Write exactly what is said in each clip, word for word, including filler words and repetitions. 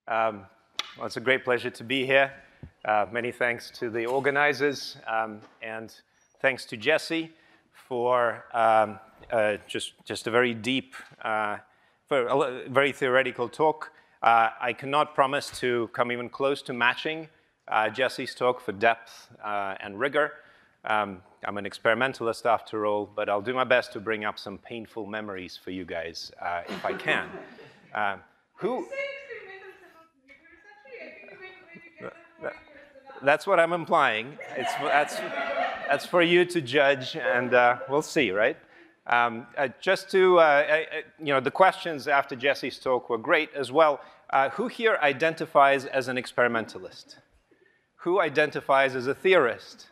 Um, well, it's a great pleasure to be here. Uh, many thanks to the organizers, um, and thanks to Jesse for um, uh, just, just a very deep, uh, for a very theoretical talk. Uh, I cannot promise to come even close to matching uh, Jesse's talk for depth uh, and rigor. Um, I'm an experimentalist after all, but I'll do my best to bring up some painful memories for you guys uh, if I can. Uh, who? That's what I'm implying. It's, that's, that's for you to judge, and uh, we'll see, right? Um, uh, just to, uh, uh, you know, the questions after Jesse's talk were great as well. Uh, who here identifies as an experimentalist? Who identifies as a theorist?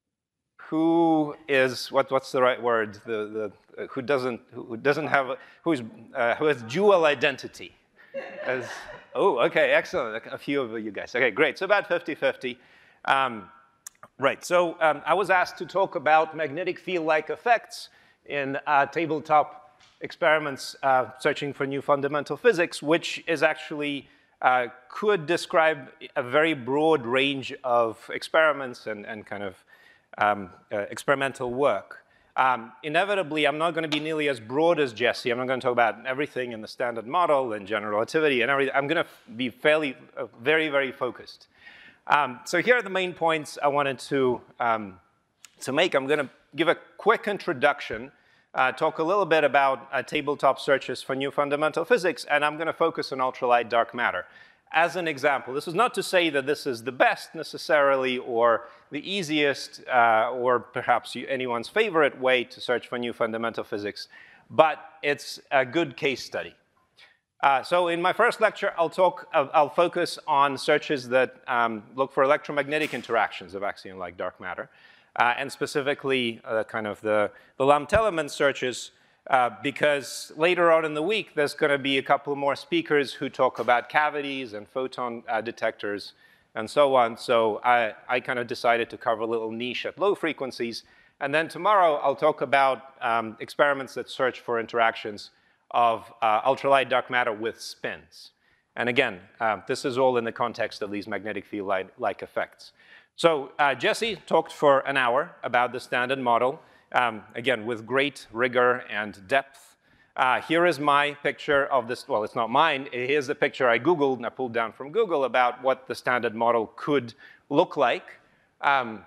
Who is, what, what's the right word? The, the, uh, who doesn't, who doesn't have, a, who's, uh, who has dual identity? As, oh, okay, excellent. A few of you guys. Okay, great. So about fifty fifty. Um, right, so um, I was asked to talk about magnetic field-like effects in uh, tabletop experiments uh, searching for new fundamental physics, which is actually, uh, could describe a very broad range of experiments and, and kind of um, uh, experimental work. Um, inevitably, I'm not going to be nearly as broad as Jesse. I'm not going to talk about everything in the standard model and general relativity and everything. I'm going to be fairly, uh, very, very focused. Um, so here are the main points I wanted to, um, to make. I'm going to give a quick introduction, uh, talk a little bit about uh, tabletop searches for new fundamental physics, and I'm going to focus on ultralight dark matter. As an example, this is not to say that this is the best necessarily or the easiest uh, or perhaps anyone's favorite way to search for new fundamental physics, but it's a good case study. Uh, so in my first lecture, I'll talk, I'll, I'll focus on searches that um, look for electromagnetic interactions of axion-like dark matter, uh, and specifically uh, kind of the, the Lamb-Telemann searches, uh, because later on in the week, there's going to be a couple more speakers who talk about cavities and photon uh, detectors and so on. So I, I kind of decided to cover a little niche at low frequencies. And then tomorrow, I'll talk about um, experiments that search for interactions of uh, ultralight dark matter with spins. And again, uh, this is all in the context of these magnetic field-like effects. So uh, Jesse talked for an hour about the standard model, um, again, with great rigor and depth. Uh, here is my picture of this, well, it's not mine. Here's the picture I Googled and I pulled down from Google about what the standard model could look like. Um,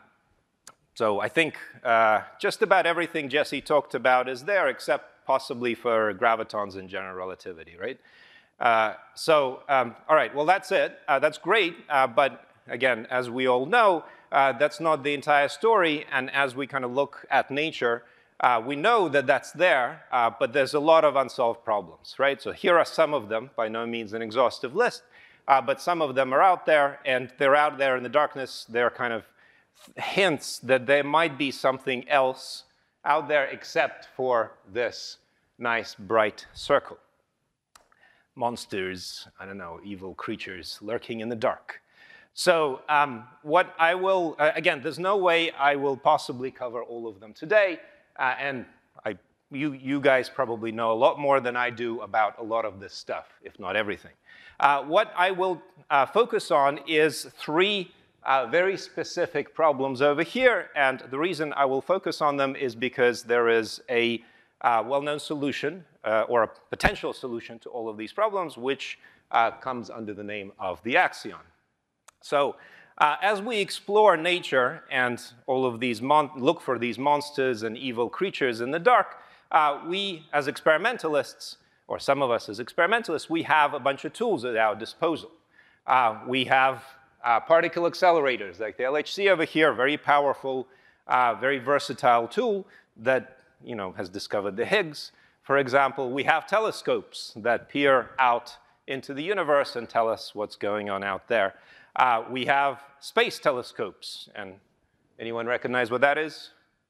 so I think uh, just about everything Jesse talked about is there, except possibly for gravitons and general relativity, right? Uh, so, um, all right, well, that's it. Uh, that's great, uh, but again, as we all know, uh, that's not the entire story, and as we kind of look at nature, uh, we know that that's there, uh, but there's a lot of unsolved problems, right? So here are some of them, by no means an exhaustive list, uh, but some of them are out there, and they're out there in the darkness. They're kind of hints that there might be something else out there except for this nice bright circle. Monsters, I don't know, evil creatures lurking in the dark. So um, what I will, uh, again, there's no way I will possibly cover all of them today, uh, and I, you, you guys probably know a lot more than I do about a lot of this stuff, if not everything. Uh, what I will uh, focus on is three Uh, very specific problems over here, and the reason I will focus on them is because there is a uh, well-known solution, uh, or a potential solution to all of these problems, which uh, comes under the name of the axion. So uh, as we explore nature and all of these, mon look for these monsters and evil creatures in the dark, uh, we as experimentalists, or some of us as experimentalists, we have a bunch of tools at our disposal. Uh, we have Uh, particle accelerators, like the L H C over here, very powerful, uh, very versatile tool that, you know, has discovered the Higgs. For example, we have telescopes that peer out into the universe and tell us what's going on out there. Uh, we have space telescopes, and anyone recognize what that is?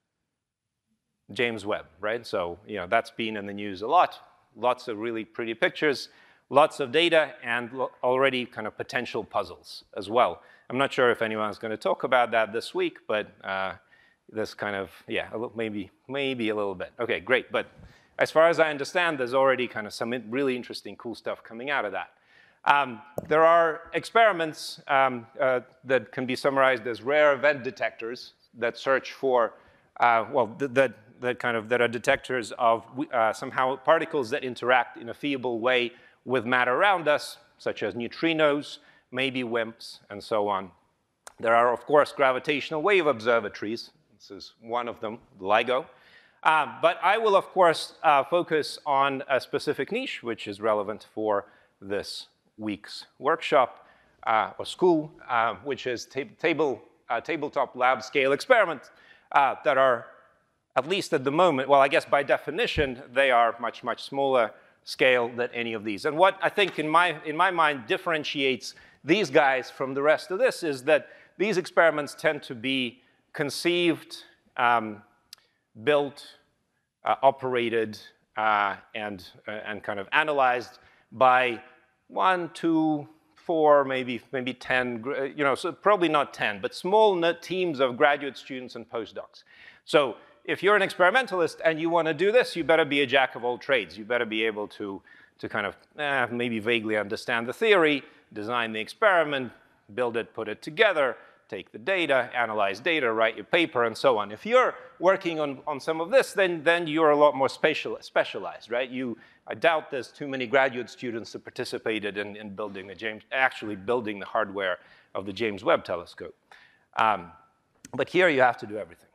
James Webb, right? So, you know, that's been in the news a lot. Lots of really pretty pictures. Lots of data and already kind of potential puzzles as well. I'm not sure if anyone's going to talk about that this week, but uh, this kind of, yeah, maybe, maybe a little bit. Okay, great. But as far as I understand, there's already kind of some really interesting, cool stuff coming out of that. Um, there are experiments um, uh, that can be summarized as rare event detectors that search for, uh, well, that, that kind of, that are detectors of uh, somehow particles that interact in a feasible way with matter around us, such as neutrinos, maybe WIMPs, and so on. There are, of course, gravitational wave observatories. This is one of them, LIGO. Uh, but I will, of course, uh, focus on a specific niche, which is relevant for this week's workshop uh, or school, uh, which is tab table, uh, tabletop lab scale experiments uh, that are, at least at the moment, well, I guess by definition, they are much, much smaller scale than any of these. And what I think in my, in my mind differentiates these guys from the rest of this is that these experiments tend to be conceived, um, built, uh, operated, uh, and, uh, and kind of analyzed by one, two, four, maybe, maybe ten, you know, so probably not ten, but small teams of graduate students and postdocs. So if you're an experimentalist and you want to do this, you better be a jack of all trades. You better be able to, to kind of eh, maybe vaguely understand the theory, design the experiment, build it, put it together, take the data, analyze data, write your paper, and so on. If you're working on, on some of this, then, then you're a lot more special, specialized, right? You, I doubt there's too many graduate students that participated in, in building the James, actually building the hardware of the James Webb Telescope. Um, but here you have to do everything.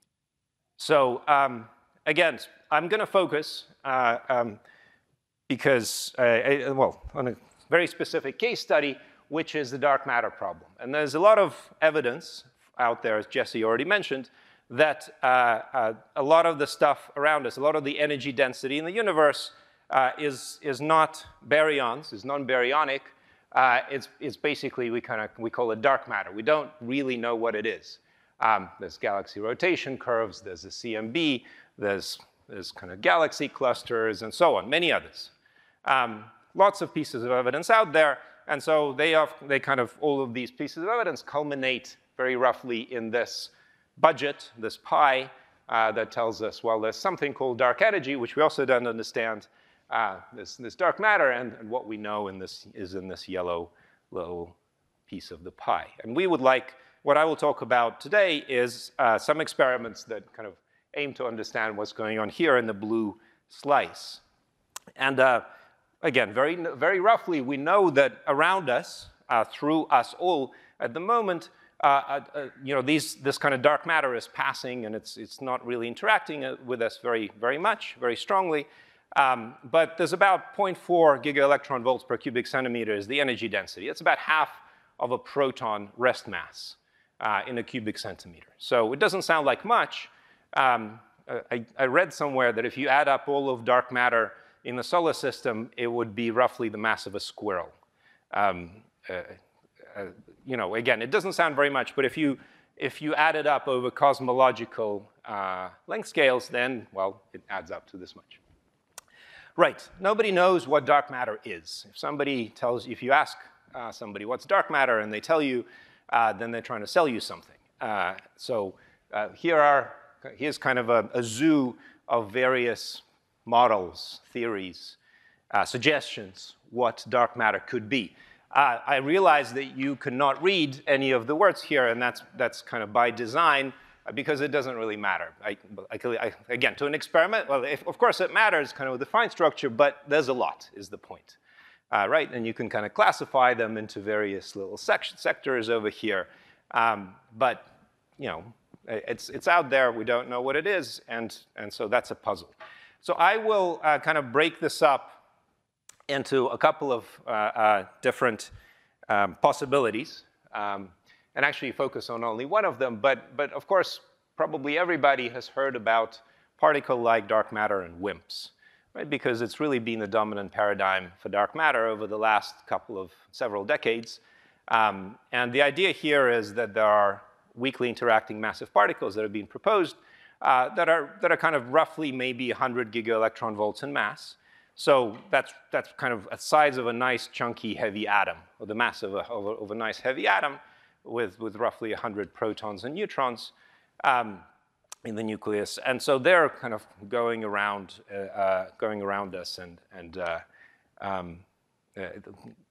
So um, again, I'm going to focus uh, um, because, uh, I, well, on a very specific case study, which is the dark matter problem. And there's a lot of evidence out there, as Jesse already mentioned, that uh, uh, a lot of the stuff around us, a lot of the energy density in the universe uh, is, is not baryons, is non-baryonic. Uh, it's, it's basically, we kind of, we call it dark matter. We don't really know what it is. Um, there's galaxy rotation curves, there's the C M B, there's, there's kind of galaxy clusters, and so on, many others. Um, lots of pieces of evidence out there. And so they, have, they kind of, all of these pieces of evidence culminate very roughly in this budget, this pie, uh, that tells us, well, there's something called dark energy, which we also don't understand, uh, this, this dark matter, and, and what we know in this, is in this yellow little piece of the pie. And we would like, what I will talk about today is uh, some experiments that kind of aim to understand what's going on here in the blue slice. And uh, again, very, very roughly, we know that around us, uh, through us all, at the moment, uh, uh, uh, you know, these, this kind of dark matter is passing, and it's, it's not really interacting with us very, very much, very strongly. Um, but there's about zero point four gigaelectron volts per cubic centimeter is the energy density. It's about half of a proton rest mass uh, in a cubic centimeter. So it doesn't sound like much. Um, I, I read somewhere that if you add up all of dark matter in the solar system, it would be roughly the mass of a squirrel. Um, uh, uh, you know, again, it doesn't sound very much, but if you, if you add it up over cosmological uh, length scales, then, well, it adds up to this much. Right, nobody knows what dark matter is. If somebody tells you, if you ask uh, somebody what's dark matter and they tell you, uh, then they're trying to sell you something. Uh, so uh, here are, here's kind of a, a zoo of various models, theories, uh, suggestions, what dark matter could be. Uh, I realize that you cannot read any of the words here, and that's, that's kind of by design, uh, because it doesn't really matter. I, I, I, again, to an experiment, well, if, of course it matters kind of with the fine structure, but there's a lot, is the point. Uh, right, and you can kind of classify them into various little section, sectors over here. Um, but, you know, it's, it's out there, we don't know what it is, and, and so that's a puzzle. So I will uh, kind of break this up into a couple of uh, uh, different um, possibilities, um, and actually focus on only one of them. But, but of course, probably everybody has heard about particle-like dark matter and WIMPs, right? Because it's really been the dominant paradigm for dark matter over the last couple of several decades. Um, and the idea here is that there are weakly interacting massive particles that are being proposed uh, that are that are kind of roughly maybe one hundred gigaelectron volts in mass. So that's, that's kind of a size of a nice, chunky, heavy atom, or the mass of a, of a, of a nice, heavy atom with, with roughly one hundred protons and neutrons um, in the nucleus. And so they're kind of going around, uh, uh, going around us. And, and uh, um, uh,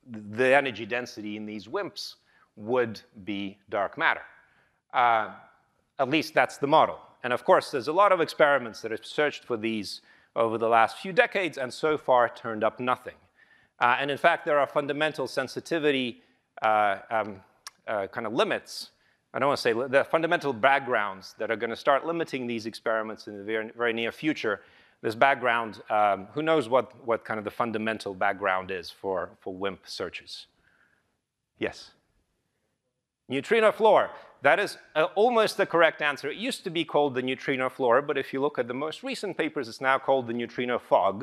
the energy density in these WIMPs would be dark matter. Uh, at least that's the model. And of course, there's a lot of experiments that have searched for these over the last few decades, and so far turned up nothing. Uh, and in fact, there are fundamental sensitivity uh, um, uh, kind of limits. I don't want to say, there are fundamental backgrounds that are going to start limiting these experiments in the very, very near future. This background, um, who knows what, what kind of the fundamental background is for, for WIMP searches? Yes? Neutrino floor. That is uh, almost the correct answer. It used to be called the neutrino floor, but if you look at the most recent papers, it's now called the neutrino fog,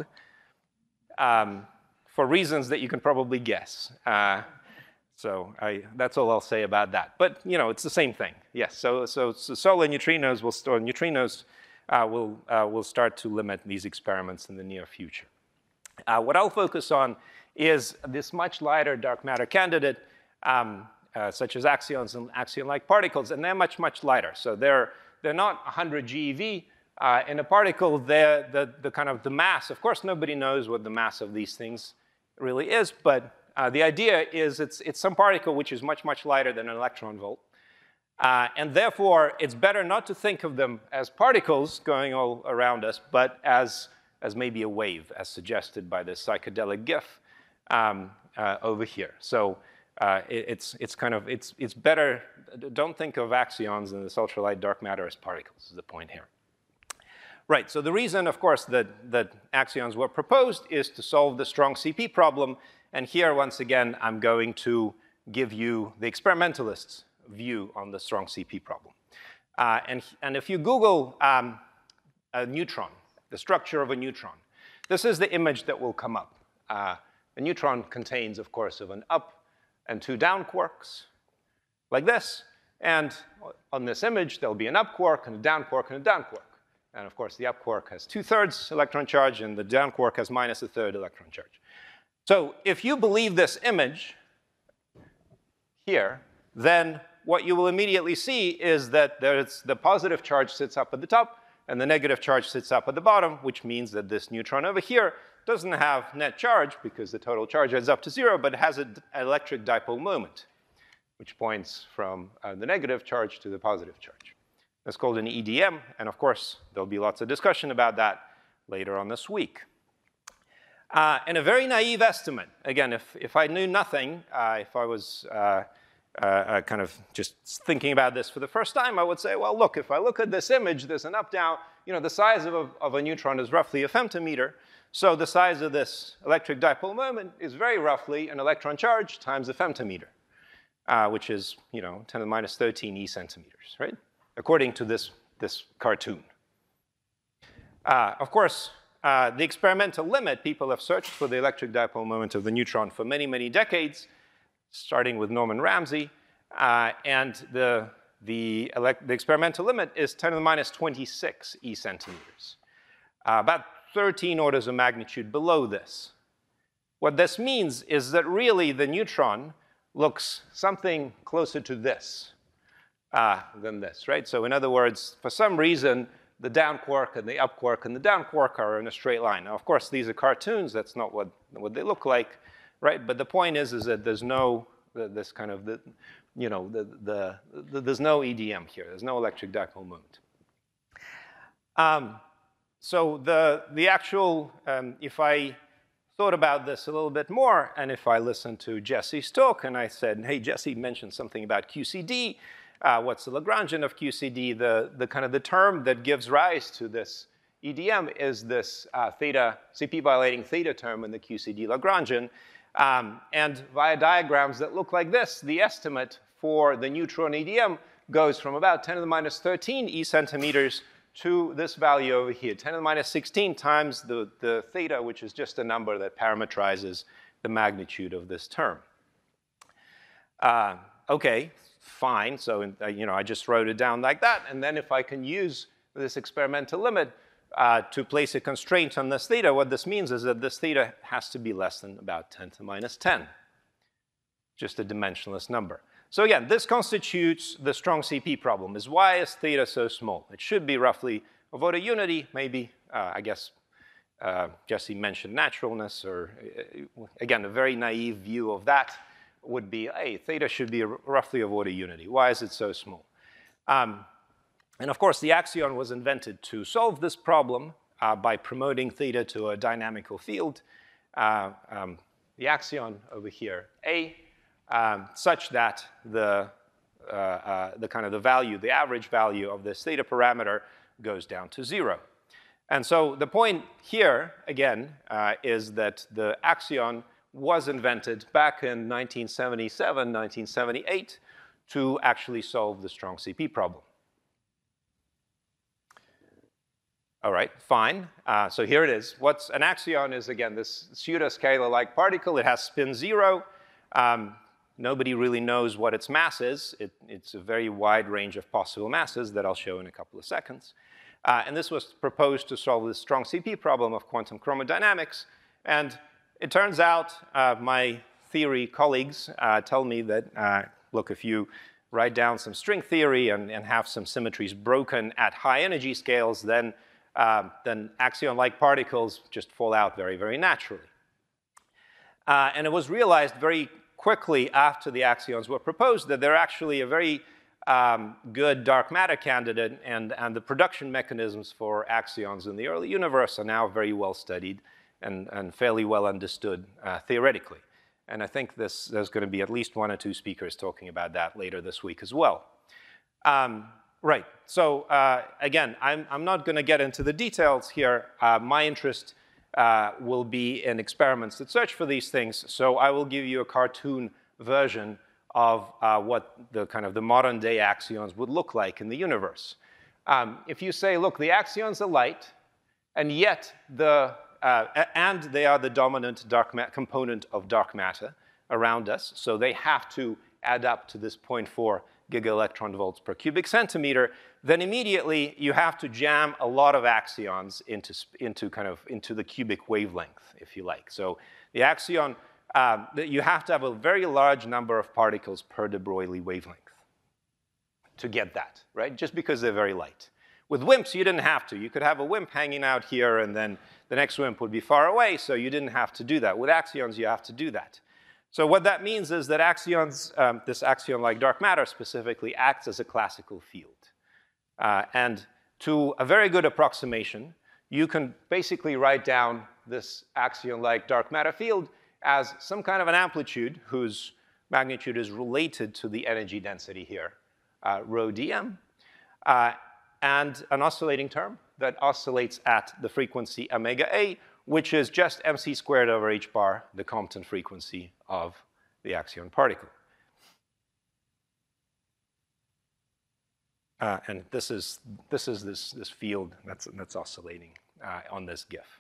um, for reasons that you can probably guess. Uh, so I, that's all I'll say about that. But you know, it's the same thing. Yes. So, so, so solar neutrinos will store neutrinos uh, will uh, will start to limit these experiments in the near future. Uh, what I'll focus on is this much lighter dark matter candidate. Um, Uh, such as axions and axion-like particles, and they're much, much lighter. So they're, they're not one hundred GeV. Uh, in a particle, they're the, the kind of the mass, of course, nobody knows what the mass of these things really is, but uh, the idea is it's, it's some particle which is much, much lighter than an electron volt. Uh, and therefore, it's better not to think of them as particles going all around us, but as, as maybe a wave, as suggested by this psychedelic GIF um, uh, over here. So Uh, it, it's, it's kind of, it's, it's better, don't think of axions in this ultralight dark matter as particles, is the point here. Right, so the reason, of course, that, that axions were proposed is to solve the strong C P problem. And here, once again, I'm going to give you the experimentalist's view on the strong C P problem. Uh, and, and if you Google um, a neutron, the structure of a neutron, this is the image that will come up. Uh, a neutron contains, of course, of an up and two down quarks, like this. And on this image, there'll be an up quark and a down quark and a down quark. And of course, the up quark has two-thirds electron charge, and the down quark has minus a third electron charge. So if you believe this image here, then what you will immediately see is that there's the positive charge sits up at the top, and the negative charge sits up at the bottom, which means that this neutron over here doesn't have net charge because the total charge adds up to zero, but it has an electric dipole moment, which points from uh, the negative charge to the positive charge. That's called an E D M, and of course, there'll be lots of discussion about that later on this week. Uh, and a very naive estimate. Again, if, if I knew nothing, uh, if I was uh, uh, uh, kind of just thinking about this for the first time, I would say, well, look, if I look at this image, there's an up-down, you know, the size of a, of a neutron is roughly a femtometer. So the size of this electric dipole moment is very roughly an electron charge times a femtometer, uh, which is, you know, ten to the minus thirteen e centimeters, right? According to this, this cartoon. Uh, of course, uh, the experimental limit, people have searched for the electric dipole moment of the neutron for many, many decades, starting with Norman Ramsey. Uh, and the, the, the experimental limit is ten to the minus twenty-six e centimeters. Uh, about thirteen orders of magnitude below this. What this means is that really the neutron looks something closer to this uh, than this, right? So in other words, for some reason, the down quark and the up quark and the down quark are in a straight line. Now, of course, these are cartoons. That's not what, what they look like, right? But the point is, is that there's no, this kind of, the, you know, the, the, the, there's no E D M here. There's no electric dipole moment. Um, So the, the actual, um, if I thought about this a little bit more, and if I listened to Jesse's talk, and I said, hey, Jesse mentioned something about Q C D, uh, what's the Lagrangian of Q C D? The, the kind of the term that gives rise to this E D M is this uh, theta, C P violating theta term in the Q C D Lagrangian. Um, and via diagrams that look like this, the estimate for the neutron E D M goes from about ten to the minus thirteen e centimeters to this value over here, ten to the minus sixteen times the, the theta, which is just a number that parametrizes the magnitude of this term. Uh, okay, fine. So in, uh, you know, I just wrote it down like that. And then if I can use this experimental limit uh, to place a constraint on this theta, what this means is that this theta has to be less than about ten to the minus ten, just a dimensionless number. So again, this constitutes the strong C P problem, is why is theta so small? It should be roughly of order unity, maybe, uh, I guess, uh, Jesse mentioned naturalness, or uh, again, a very naive view of that would be, hey, theta should be roughly of order unity. Why is it so small? Um, and of course, the axion was invented to solve this problem uh, by promoting theta to a dynamical field, uh, um, the axion over here, A, um, such that the, uh, uh, the kind of the value, the average value of this theta parameter goes down to zero. And so the point here, again, uh, is that the axion was invented back in nineteen seventy-seven, nineteen seventy-eight to actually solve the strong C P problem. All right, fine. Uh, so here it is. What's an axion is, again, this pseudoscalar-like particle. It has spin zero. Um, nobody really knows what its mass is. It, it's a very wide range of possible masses that I'll show in a couple of seconds. Uh, and this was proposed to solve this strong C P problem of quantum chromodynamics. And it turns out uh, my theory colleagues uh, tell me that, uh, look, if you write down some string theory and, and have some symmetries broken at high energy scales, then Uh, then axion-like particles just fall out very, very naturally. Uh, and it was realized very quickly after the axions were proposed that they're actually a very um, good dark matter candidate, and, and the production mechanisms for axions in the early universe are now very well studied and, and fairly well understood uh, theoretically. And I think this, there's going to be at least one or two speakers talking about that later this week as well. Um, Right. So uh, again, I'm, I'm not going to get into the details here. Uh, my interest uh, will be in experiments that search for these things. So I will give you a cartoon version of uh, what the kind of the modern day axions would look like in the universe. Um, if you say, look, the axions are light, and yet the uh, and they are the dominant dark ma- component of dark matter around us, so they have to add up to this zero point four gigaelectron volts per cubic centimeter, then immediately you have to jam a lot of axions into, into kind of into the cubic wavelength, if you like. So the axion, um, you have to have a very large number of particles per de Broglie wavelength to get that, right? Just because they're very light. With WIMPs, you didn't have to. You could have a WIMP hanging out here, and then the next WIMP would be far away, so you didn't have to do that. With axions, you have to do that. So what that means is that axions, um, this axion-like dark matter specifically, acts as a classical field. Uh, and to a very good approximation, you can basically write down this axion-like dark matter field as some kind of an amplitude whose magnitude is related to the energy density here, uh, rho dm, uh, and an oscillating term that oscillates at the frequency omega a, which is just mc squared over h bar, the Compton frequency of the axion particle. Uh, and this is, this, is this, this field that's, that's oscillating uh, on this GIF.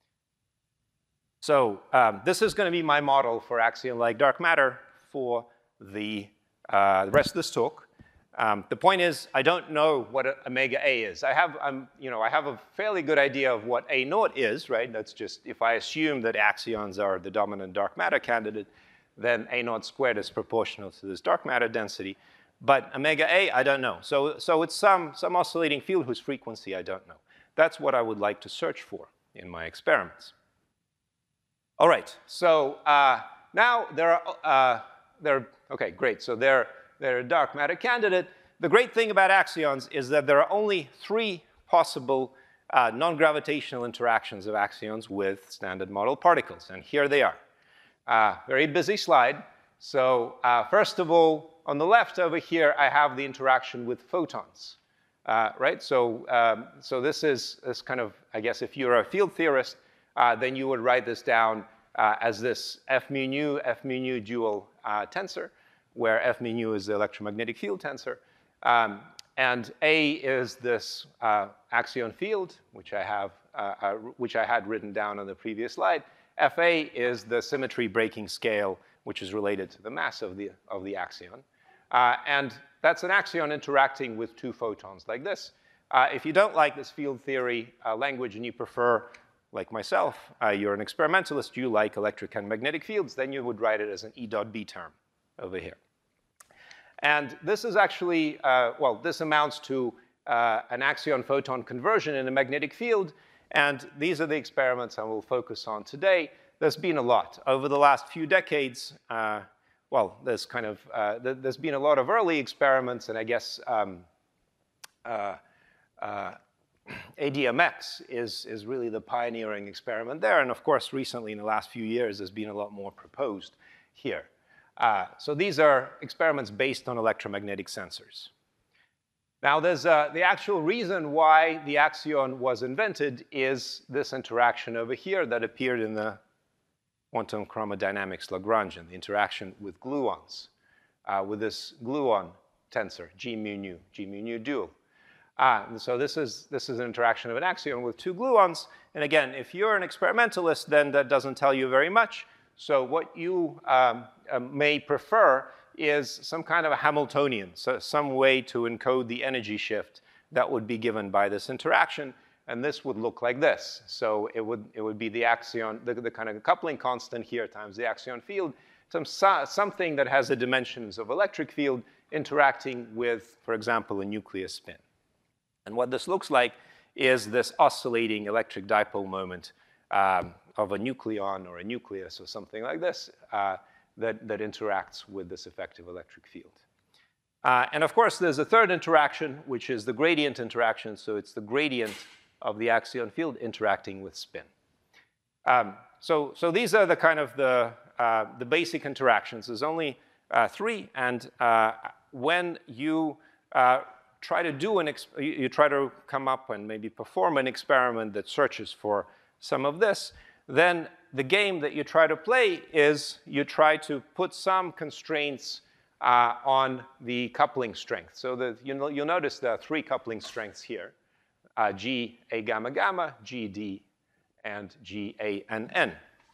So um, this is going to be my model for axion-like dark matter for the, uh, the rest of this talk. Um, the point is, I don't know what a, omega A is. I have, um, you know, I have a fairly good idea of what A naught is, right? That's just, if I assume that axions are the dominant dark matter candidate, then A naught squared is proportional to this dark matter density. But omega A, I don't know. So, so it's some, some oscillating field whose frequency I don't know. That's what I would like to search for in my experiments. All right, so uh, now there are, uh, there, okay, great. So there, they're a dark matter candidate. The great thing about axions is that there are only three possible uh, non-gravitational interactions of axions with standard model particles, and here they are. Uh, very busy slide. So uh, first of all, on the left over here, I have the interaction with photons, uh, right? So, um, so this is this kind of, I guess if you're a field theorist, uh, then you would write this down uh, as this F mu nu, F mu nu dual uh, tensor, where F mu nu is the electromagnetic field tensor. Um, and A is this uh, axion field, which I have, uh, uh, which I had written down on the previous slide. F A is the symmetry breaking scale, which is related to the mass of the, of the axion. Uh, and that's an axion interacting with two photons like this. Uh, if you don't like this field theory uh, language and you prefer, like myself, uh, you're an experimentalist, you like electric and magnetic fields, then you would write it as an E dot B term over here. And this is actually, uh, well, this amounts to uh, an axion-photon conversion in a magnetic field. And these are the experiments I will focus on today. There's been a lot. Over the last few decades, uh, well, there's kind of, uh, th there's been a lot of early experiments, and I guess um, uh, uh, A D M X is, is really the pioneering experiment there. And of course, recently, in the last few years, there's been a lot more proposed here. Uh, so these are experiments based on electromagnetic sensors. Now, there's uh, the actual reason why the axion was invented is this interaction over here that appeared in the quantum chromodynamics Lagrangian, the interaction with gluons, uh, with this gluon tensor, G mu nu, G mu nu dual. Uh, and so this is, this is an interaction of an axion with two gluons. And again, if you're an experimentalist, then that doesn't tell you very much. So what you um, uh, may prefer is some kind of a Hamiltonian, so some way to encode the energy shift that would be given by this interaction. And this would look like this. So it would, it would be the axion, the, the kind of coupling constant here times the axion field, some, something that has the dimensions of electric field interacting with, for example, a nucleus spin. And what this looks like is this oscillating electric dipole moment um, of a nucleon or a nucleus or something like this uh, that, that interacts with this effective electric field. Uh, and of course, there's a third interaction, which is the gradient interaction. So it's the gradient of the axion field interacting with spin. Um, so, so these are the kind of the, uh, the basic interactions. There's only uh, three. And uh, when you uh, try to do an, exp you try to come up and maybe perform an experiment that searches for some of this, then the game that you try to play is you try to put some constraints uh, on the coupling strength. So that you'll, you'll notice there are three coupling strengths here, uh, G A gamma gamma, G D, and G A N N.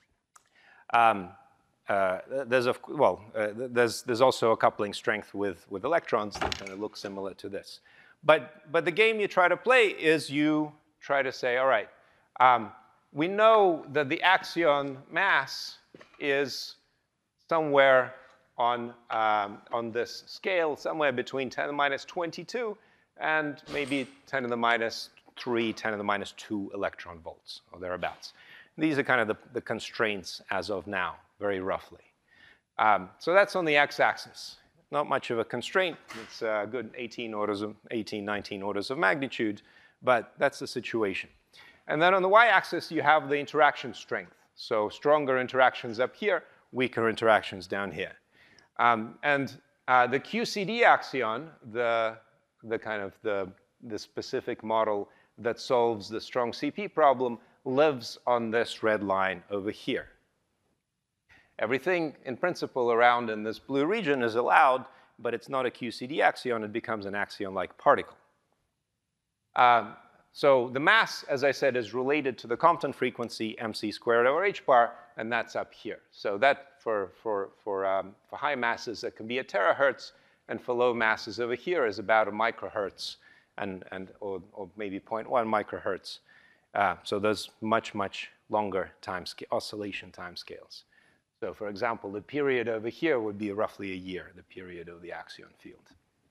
Um, Uh, there's, a, well, uh, there's, there's also a coupling strength with, with electrons that kind of look similar to this. But, but the game you try to play is you try to say, all right, um, we know that the axion mass is somewhere on, um, on this scale, somewhere between ten to the minus twenty-two and maybe ten to the minus three, ten to the minus two electron volts, or thereabouts. These are kind of the, the constraints as of now, very roughly. Um, so that's on the x-axis. Not much of a constraint. It's a good eighteen orders of, eighteen, nineteen orders of magnitude, but that's the situation. And then on the y-axis, you have the interaction strength. So stronger interactions up here, weaker interactions down here. Um, and uh, the Q C D axion, the, the kind of the, the specific model that solves the strong C P problem, lives on this red line over here. Everything, in principle, around in this blue region is allowed, but it's not a Q C D axion. It becomes an axion-like particle. Um, so the mass, as I said, is related to the Compton frequency, mc squared over h bar, and that's up here. So that, for, for, for, um, for high masses, that can be a terahertz, and for low masses over here is about a microhertz, and, and, or, or maybe zero point one microhertz. Uh, so there's much, much longer time oscillation time scales. So for example, the period over here would be roughly a year, the period of the axion field.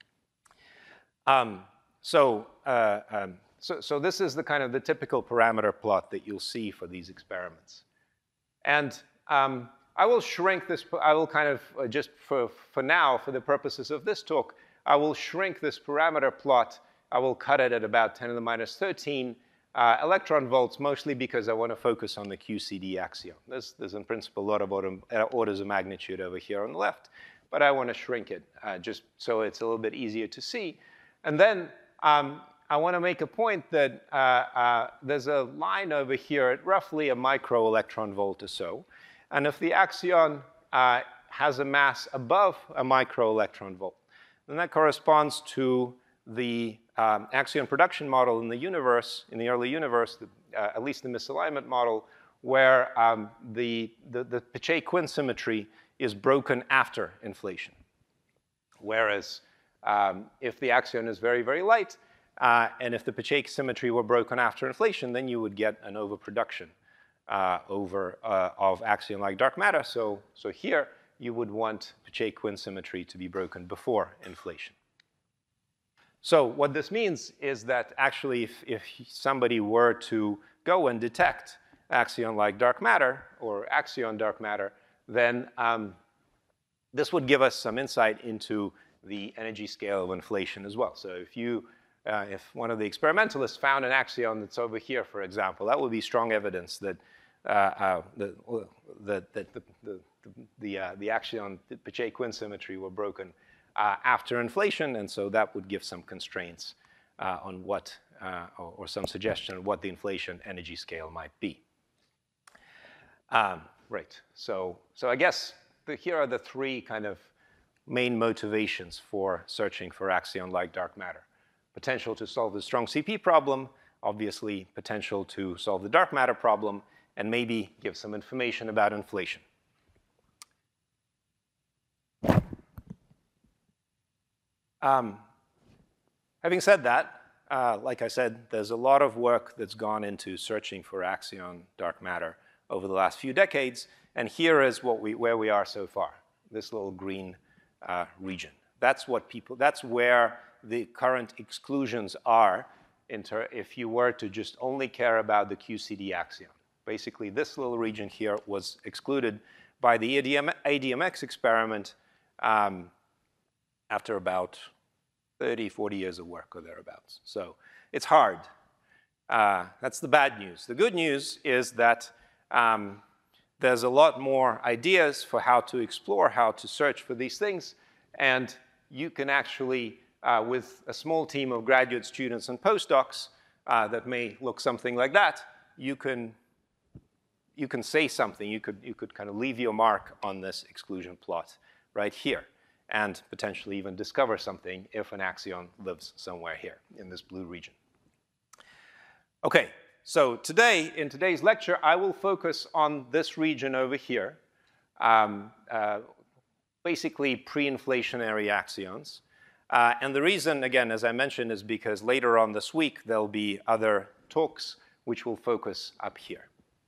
Um, so, uh, um, so, so this is the kind of the typical parameter plot that you'll see for these experiments. And um, I will shrink this, I will kind of, uh, just for, for now, for the purposes of this talk, I will shrink this parameter plot. I will cut it at about ten to the minus thirteen Uh, electron volts, mostly because I want to focus on the Q C D axion. There's, there's in principle a lot of order, uh, orders of magnitude over here on the left, but I want to shrink it uh, just so it's a little bit easier to see. And then um, I want to make a point that uh, uh, there's a line over here at roughly a micro electron volt or so. And if the axion uh, has a mass above a micro electron volt, then that corresponds to the um, axion production model in the universe, in the early universe, the, uh, at least the misalignment model, where um, the, the, the Pacheco-Quinn symmetry is broken after inflation. Whereas um, if the axion is very, very light, uh, and if the Pacheco symmetry were broken after inflation, then you would get an overproduction uh, over, uh, of axion-like dark matter. So, so here, you would want Pacheco-Quinn symmetry to be broken before inflation. So what this means is that actually if, if somebody were to go and detect axion-like dark matter or axion dark matter, then um, this would give us some insight into the energy scale of inflation as well. So if you, uh, if one of the experimentalists found an axion that's over here, for example, that would be strong evidence that uh, uh, the, that, that the, the, the, uh, the axion Paget-Quinn symmetry were broken uh, after inflation, and so that would give some constraints uh, on what, uh, or, or some suggestion of what the inflation energy scale might be. Um, right, so, so I guess the, here are the three kind of main motivations for searching for axion-like dark matter. Potential to solve the strong C P problem, obviously potential to solve the dark matter problem, and maybe give some information about inflation. Um, having said that, uh, like I said, there's a lot of work that's gone into searching for axion dark matter over the last few decades, and here is what we, where we are so far, this little green uh, region. That's what people, that's where the current exclusions are inter, if you were to just only care about the Q C D axion. Basically, this little region here was excluded by the A D M X experiment um, after about thirty, forty years of work or thereabouts. So it's hard. Uh, that's the bad news. The good news is that um, there's a lot more ideas for how to explore, how to search for these things, and you can actually, uh, with a small team of graduate students and postdocs uh, that may look something like that, you can you can say something. You could, you could kind of leave your mark on this exclusion plot right here and potentially even discover something if an axion lives somewhere here in this blue region. OK, so today, in today's lecture, I will focus on this region over here, um, uh, basically pre-inflationary axions. Uh, and the reason, again, as I mentioned, is because later on this week, there'll be other talks which will focus up here.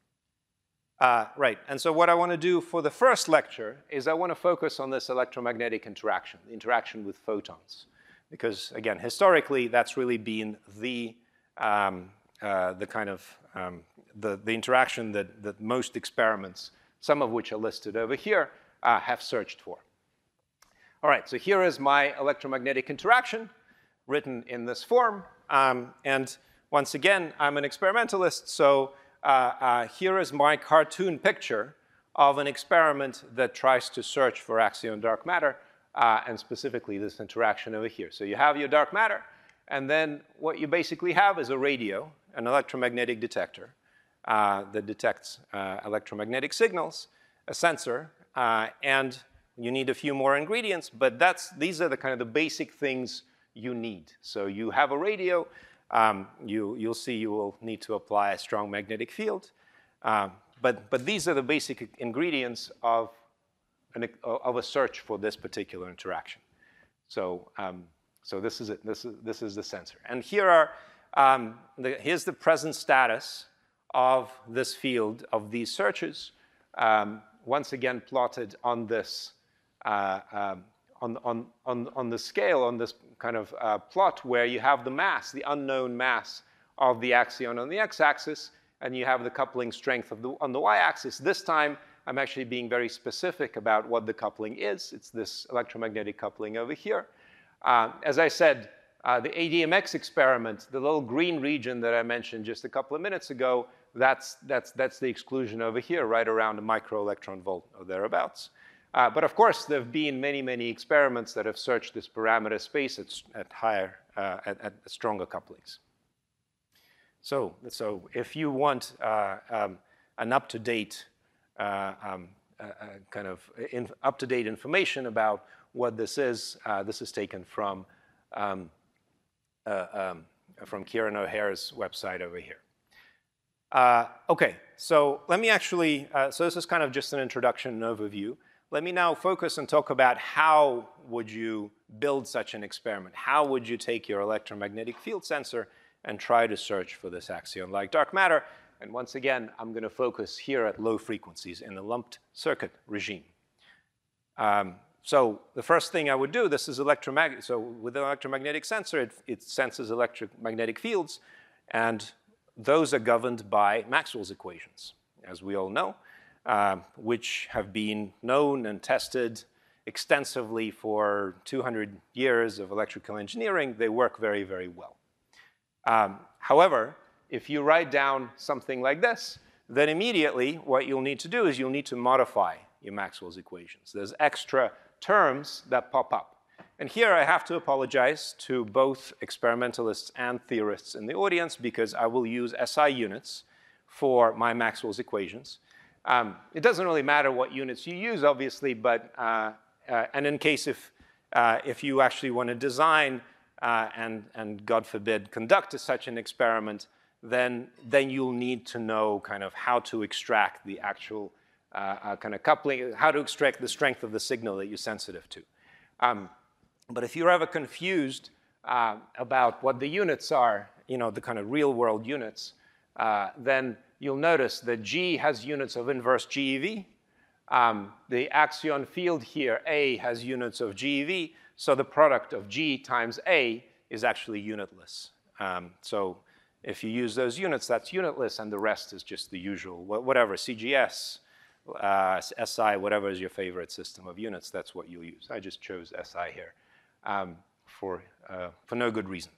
Uh, right, and so what I want to do for the first lecture is I want to focus on this electromagnetic interaction, the interaction with photons. Because, again, historically, that's really been the, um, uh, the kind of, um, the, the interaction that, that most experiments, some of which are listed over here, uh, have searched for. All right, so here is my electromagnetic interaction written in this form. Um, and once again, I'm an experimentalist, so Uh, uh, here is my cartoon picture of an experiment that tries to search for axion dark matter, uh, and specifically this interaction over here. So you have your dark matter, and then what you basically have is a radio, an electromagnetic detector uh, that detects uh, electromagnetic signals, a sensor, uh, and you need a few more ingredients, but that's, these are the kind of the basic things you need. So you have a radio. Um, you, you'll see you will need to apply a strong magnetic field. Um, but, but these are the basic ingredients of, an, of a search for this particular interaction. So, um, so this is it. This is, this is the sensor. And here are, um, the, here's the present status of this field of these searches, um, once again plotted on this uh, um, On, on, on, on the scale, on this kind of uh, plot where you have the mass, the unknown mass of the axion on the x-axis, and you have the coupling strength of the, on the y-axis. This time, I'm actually being very specific about what the coupling is. It's this electromagnetic coupling over here. Uh, as I said, uh, the A D M X experiment, the little green region that I mentioned just a couple of minutes ago, that's, that's, that's the exclusion over here, right around a microelectron volt or thereabouts. Uh, but of course, there have been many, many experiments that have searched this parameter space at, at higher, uh, at, at stronger couplings. So, so if you want uh, um, an up-to-date uh, um, uh, uh, kind of in, up-to-date information about what this is, uh, this is taken from um, uh, um, from Kieran O'Hare's website over here. Uh, okay, so let me actually. Uh, so this is kind of just an introduction and overview. Let me now focus and talk about how would you build such an experiment? How would you take your electromagnetic field sensor and try to search for this axion-like dark matter? And once again, I'm going to focus here at low frequencies in the lumped circuit regime. Um, so the first thing I would do, this is electromagnetic. So with an electromagnetic sensor, it, it senses electromagnetic fields, and those are governed by Maxwell's equations, as we all know, uh, which have been known and tested extensively for two hundred years of electrical engineering. They work very, very well. Um, however, if you write down something like this, then immediately what you'll need to do is you'll need to modify your Maxwell's equations. There's extra terms that pop up. And here I have to apologize to both experimentalists and theorists in the audience, because I will use S I units for my Maxwell's equations. Um, it doesn't really matter what units you use, obviously, but uh, uh, and in case if, uh, if you actually want to design uh, and, and, God forbid, conduct such an experiment, then, then you'll need to know kind of how to extract the actual Uh, uh, kind of coupling, how to extract the strength of the signal that you're sensitive to. Um, but if you're ever confused uh, about what the units are, you know, the kind of real world units, uh, then you'll notice that G has units of inverse G E V. Um, the axion field here, A, has units of G E V, so the product of G times A is actually unitless. Um, so if you use those units, that's unitless, and the rest is just the usual, whatever, C G S, Uh, S I, whatever is your favorite system of units, that's what you'll use. I just chose S I here um, for, uh, for no good reason.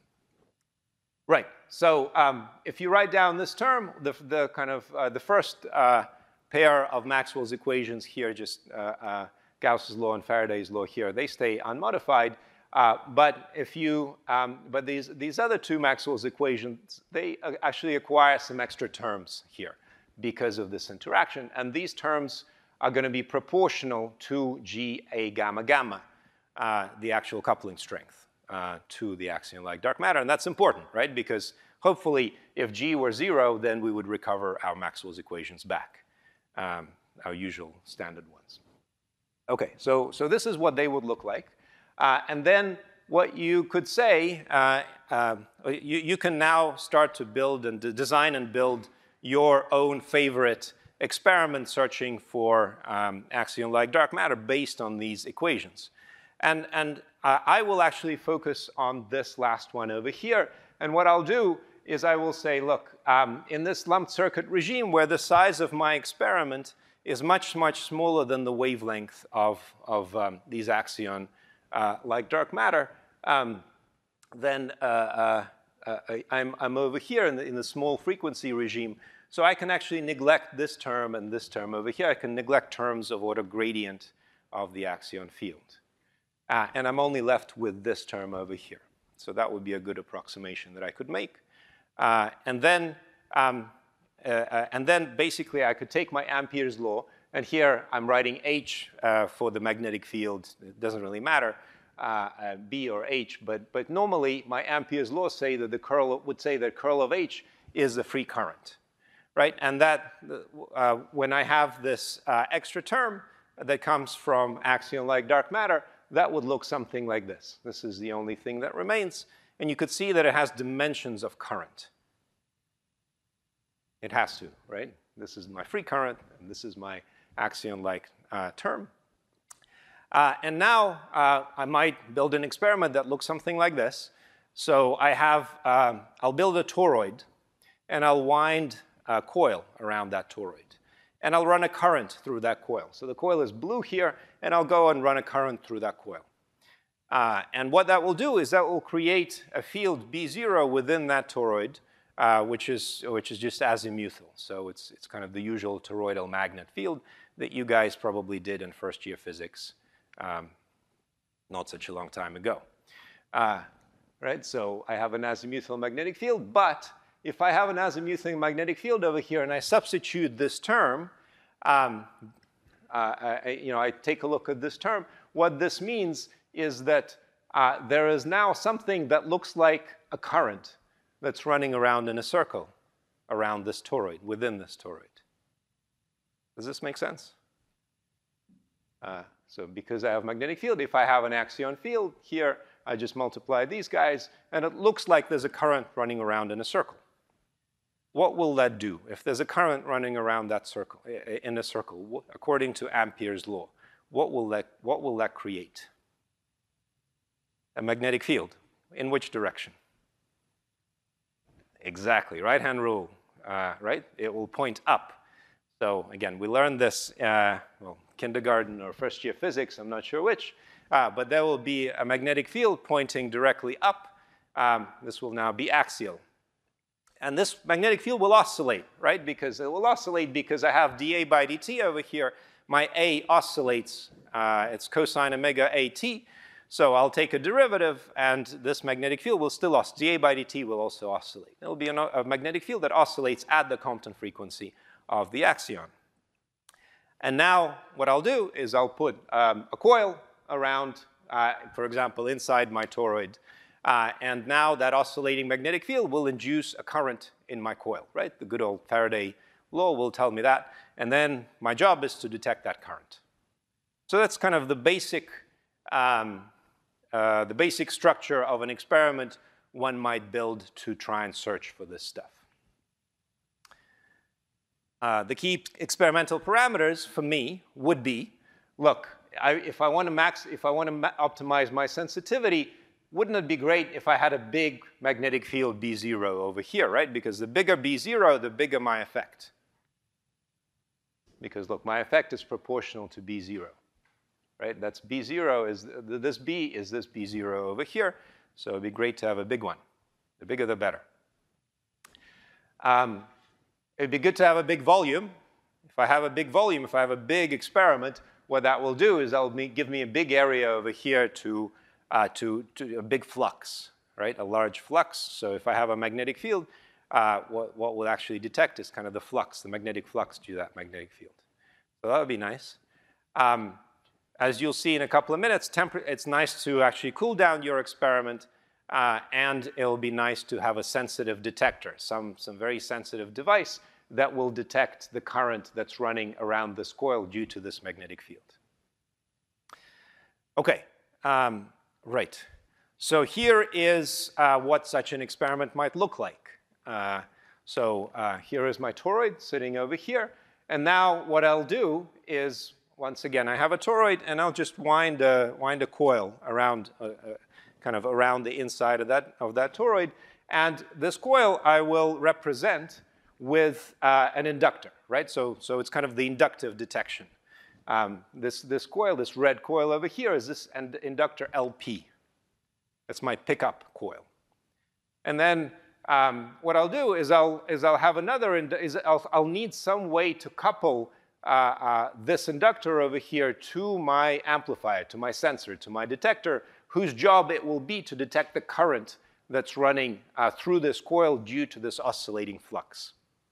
Right, so um, if you write down this term, the, the kind of, uh, the first uh, pair of Maxwell's equations here, just uh, uh, Gauss's law and Faraday's law here, they stay unmodified. Uh, but if you, um, but these, these other two Maxwell's equations, they actually acquire some extra terms here because of this interaction. And these terms are going to be proportional to G A gamma gamma, uh, the actual coupling strength uh, to the axion-like dark matter. And that's important, right? Because hopefully, if G were zero, then we would recover our Maxwell's equations back, um, our usual standard ones. OK, so, so this is what they would look like. Uh, and then what you could say, uh, uh, you, you can now start to build and design and build your own favorite experiment searching for um, axion-like dark matter based on these equations. And, and uh, I will actually focus on this last one over here. And what I'll do is I will say, look, um, in this lumped circuit regime where the size of my experiment is much, much smaller than the wavelength of, of um, these axion-like uh, dark matter, um, then uh, uh, uh, I'm, I'm over here in the, in the small frequency regime. So I can actually neglect this term and this term over here. I can neglect terms of order gradient of the axion field. Uh, and I'm only left with this term over here. So that would be a good approximation that I could make. Uh, and then, um, uh, uh, and then basically I could take my Ampere's law, and here I'm writing H uh, for the magnetic field. It doesn't really matter, uh, uh, B or H, but, but normally my Ampere's law say that the curl would say that curl of H is the free current. Right, and that uh, when I have this uh, extra term that comes from axion-like dark matter, that would look something like this. This is the only thing that remains, and you could see that it has dimensions of current. It has to, right? This is my free current, and this is my axion-like uh, term. Uh, and now uh, I might build an experiment that looks something like this. So I have, um, I'll build a toroid, and I'll wind a coil around that toroid. And I'll run a current through that coil. So the coil is blue here, and I'll go and run a current through that coil. Uh, and what that will do is that will create a field B zero within that toroid, uh, which, is, which is just azimuthal. So it's, it's kind of the usual toroidal magnet field that you guys probably did in first year physics um, not such a long time ago. Uh, right, so I have an azimuthal magnetic field, but if I have an azimuthal magnetic field over here and I substitute this term, um, uh, I, you know, I take a look at this term, what this means is that uh, there is now something that looks like a current that's running around in a circle around this toroid, within this toroid. Does this make sense? Uh, so because I have a magnetic field, if I have an axion field here, I just multiply these guys, and it looks like there's a current running around in a circle. What will that do? If there's a current running around that circle, in a circle, according to Ampere's law, what will that, what will that create? A magnetic field. In which direction? Exactly, right-hand rule, uh, right? It will point up. So again, we learned this, uh, well, kindergarten or first year physics, I'm not sure which, uh, but there will be a magnetic field pointing directly up. Um, this will now be axial. And this magnetic field will oscillate, right? Because it will oscillate because I have dA by dt over here. My A oscillates, uh, it's cosine omega AT. So I'll take a derivative, and this magnetic field will still oscillate. dA by dt will also oscillate. It will be a magnetic field that oscillates at the Compton frequency of the axion. And now what I'll do is I'll put um, a coil around, uh, for example, inside my toroid. Uh, and now that oscillating magnetic field will induce a current in my coil, right? The good old Faraday law will tell me that. And then my job is to detect that current. So that's kind of the basic, um, uh, the basic structure of an experiment one might build to try and search for this stuff. Uh, the key experimental parameters for me would be, look, I, if I want to max, if I want to optimize my sensitivity, wouldn't it be great if I had a big magnetic field B zero over here, right? Because the bigger B zero, the bigger my effect. Because look, my effect is proportional to B zero, right? That's B zero is, this B is this B zero over here. So it'd be great to have a big one. The bigger, the better. Um, it'd be good to have a big volume. If I have a big volume, if I have a big experiment, what that will do is that'll give me a big area over here to Uh, to, to a big flux, right? A large flux. So if I have a magnetic field, uh, what, what we'll actually detect is kind of the flux, the magnetic flux to that magnetic field. So that would be nice. Um, as you'll see in a couple of minutes, it's nice to actually cool down your experiment, uh, and it'll be nice to have a sensitive detector, some, some very sensitive device that will detect the current that's running around this coil due to this magnetic field. Okay. Um, Right. So here is uh, what such an experiment might look like. Uh, so uh, here is my toroid sitting over here. And now what I'll do is, once again, I have a toroid, and I'll just wind a, wind a coil around, uh, uh, kind of around the inside of that, of that toroid. And this coil I will represent with uh, an inductor, right? So, so it's kind of the inductive detection. Um, this, this coil, this red coil over here, is this inductor L P. That's my pickup coil. And then um, what I'll do is I'll, is I'll have another, is I'll, I'll need some way to couple uh, uh, this inductor over here to my amplifier, to my sensor, to my detector, whose job it will be to detect the current that's running uh, through this coil due to this oscillating flux.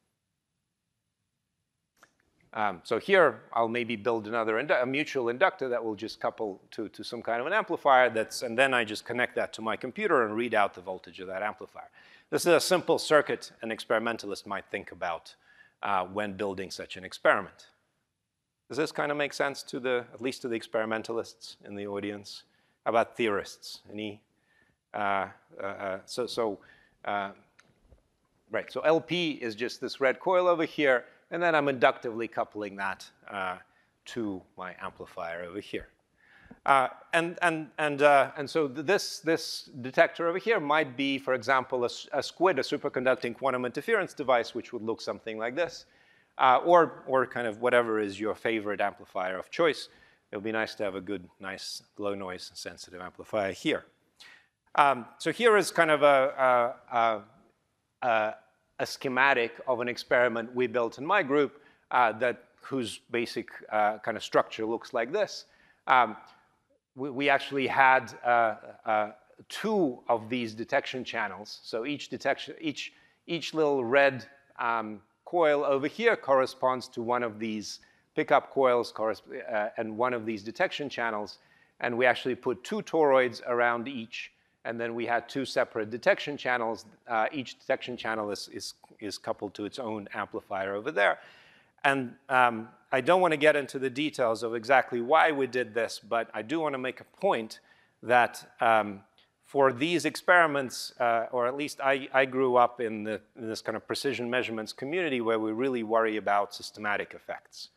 Um, so here, I'll maybe build another, a mutual inductor that will just couple to, to some kind of an amplifier, that's, and then I just connect that to my computer and read out the voltage of that amplifier. This is a simple circuit an experimentalist might think about uh, when building such an experiment. Does this kind of make sense to the, at least to the experimentalists in the audience? How about theorists? Any? Uh, uh, uh, so, so uh, right, so L P is just this red coil over here. And then I'm inductively coupling that uh, to my amplifier over here. Uh, and, and, and, uh, and so this, this detector over here might be, for example, a, a SQUID, a superconducting quantum interference device, which would look something like this. Uh, or, or kind of whatever is your favorite amplifier of choice. It would be nice to have a good, nice, low noise sensitive amplifier here. Um, so here is kind of a, a, a, a a schematic of an experiment we built in my group uh, that whose basic uh, kind of structure looks like this. Um, we, we actually had uh, uh, two of these detection channels. So each detection, each each little red um, coil over here corresponds to one of these pickup coils uh, and one of these detection channels. And we actually put two toroids around each. And then we had two separate detection channels. Uh, each detection channel is, is, is coupled to its own amplifier over there. And um, I don't want to get into the details of exactly why we did this, but I do want to make a point that um, for these experiments, uh, or at least I, I grew up in, the, in this kind of precision measurements community where we really worry about systematic effects.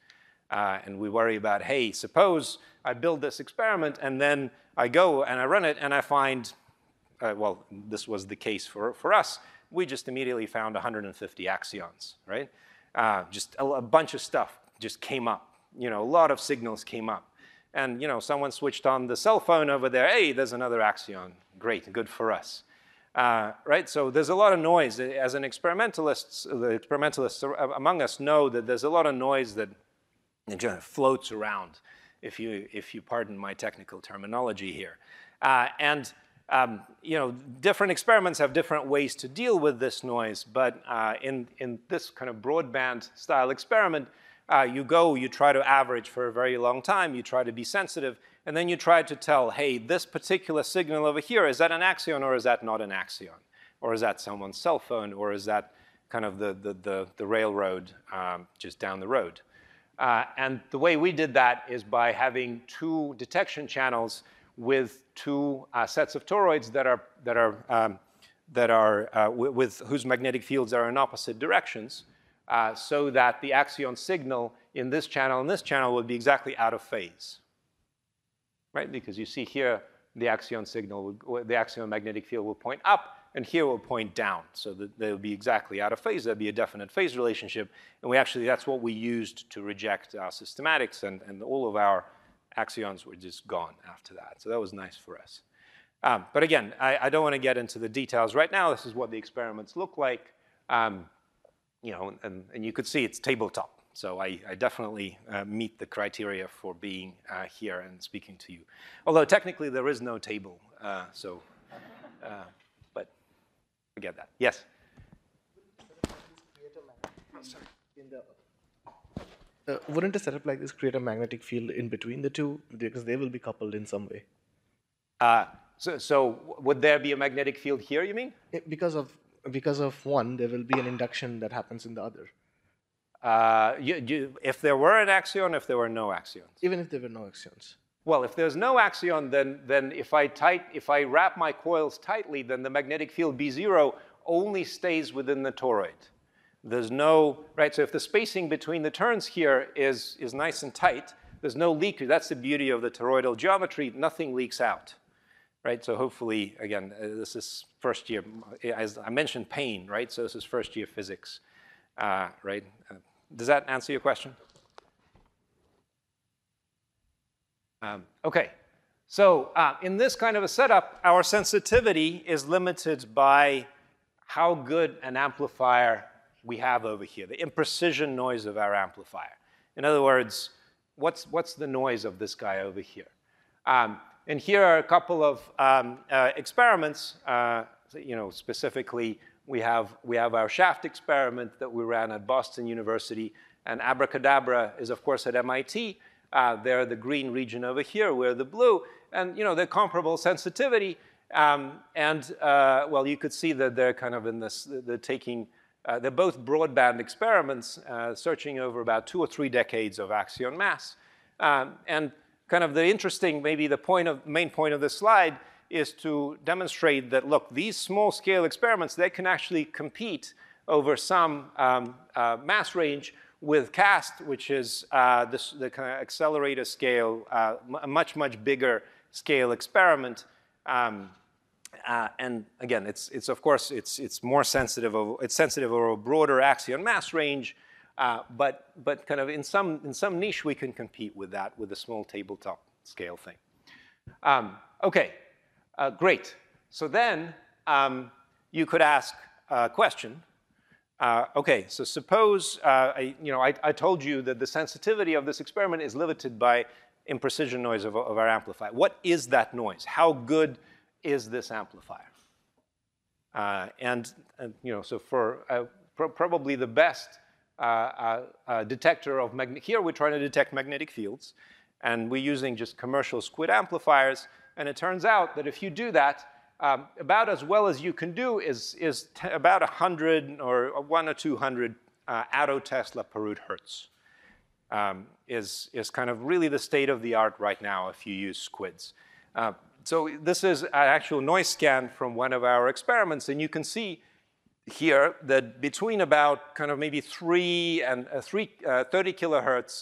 Uh, and we worry about, hey, suppose I build this experiment and then I go and I run it and I find, uh, well, this was the case for, for us. We just immediately found one hundred fifty axions, right? Uh, just a, a bunch of stuff just came up. You know, a lot of signals came up. And, you know, someone switched on the cell phone over there. Hey, there's another axion. Great, good for us. Uh, right? So there's a lot of noise. As an experimentalist, the experimentalists among us know that there's a lot of noise that it just floats around, if you, if you pardon my technical terminology here. Uh, and, um, you know, different experiments have different ways to deal with this noise. But uh, in, in this kind of broadband style experiment, Uh, you go, you try to average for a very long time, you try to be sensitive, and then you try to tell, hey, this particular signal over here, is that an axion or is that not an axion? Or is that someone's cell phone, or is that kind of the, the, the, the railroad um, just down the road? Uh, and the way we did that is by having two detection channels with two uh, sets of toroids that are, that are, um, that are uh, with whose magnetic fields are in opposite directions. Uh, so that the axion signal in this channel and this channel would be exactly out of phase, right? Because you see here, the axion signal, would, the axion magnetic field will point up, and here will point down. So that they'll be exactly out of phase. There'll be a definite phase relationship. And we actually, that's what we used to reject our systematics, and, and all of our axions were just gone after that. So that was nice for us. Um, but again, I, I don't want to get into the details right now. This is what the experiments look like. Um, You know, and, and you could see it's tabletop. So I, I definitely uh, meet the criteria for being uh, here and speaking to you. Although technically there is no table, uh, so, uh, but forget that. Yes? Uh, wouldn't a setup like this create a magnetic field in between the two? Because they will be coupled in some way. Uh, so, so would there be a magnetic field here, you mean? It, because of Because of one, there will be an induction that happens in the other. Uh, you, you, if there were an axion, if there were no axions? Even if there were no axions. Well, if there's no axion, then, then if, I tight, if I wrap my coils tightly, then the magnetic field B zero only stays within the toroid. There's no, right, so if the spacing between the turns here is, is nice and tight, there's no leak. That's the beauty of the toroidal geometry. Nothing leaks out. Right, so hopefully, again, uh, this is first year, as I mentioned pain, right? So this is first year physics, uh, right? Uh, does that answer your question? Um, okay, so uh, in this kind of a setup, our sensitivity is limited by how good an amplifier we have over here, the imprecision noise of our amplifier. In other words, what's, what's the noise of this guy over here? Um, And here are a couple of um, uh, experiments. Uh, you know, specifically, we have, we have our shaft experiment that we ran at Boston University. And Abracadabra is, of course, at M I T. Uh, they're the green region over here. We're the blue. And, you know, they're comparable sensitivity. Um, and, uh, well, you could see that they're kind of in this, they're taking, uh, they're both broadband experiments, uh, searching over about two or three decades of axion mass. Um, and kind of the interesting, maybe the point of, main point of this slide is to demonstrate that, look, these small-scale experiments, they can actually compete over some um, uh, mass range with CAST, which is uh, this, the kind of accelerator scale, uh, a much, much bigger scale experiment. Um, uh, and again, it's, it's of course, it's, it's more sensitive, over, it's sensitive over a broader axion mass range. Uh, but, but kind of in some, in some niche, we can compete with that, with a small tabletop scale thing. Um, OK, uh, great. So then um, you could ask a question. Uh, OK, so suppose, uh, I, you know, I, I told you that the sensitivity of this experiment is limited by imprecision noise of, of our amplifier. What is that noise? How good is this amplifier? Uh, and, and, you know, so for uh, pr probably the best Uh, uh, uh, detector of magnetic, here we're trying to detect magnetic fields, and we're using just commercial squid amplifiers, and it turns out that if you do that, um, about as well as you can do is, is t about one hundred or one or two hundred uh, attotesla per root hertz. Um, is, is kind of really the state of the art right now if you use squids. Uh, so this is an actual noise scan from one of our experiments, and you can see here that between about kind of maybe three and uh, three, uh, thirty kilohertz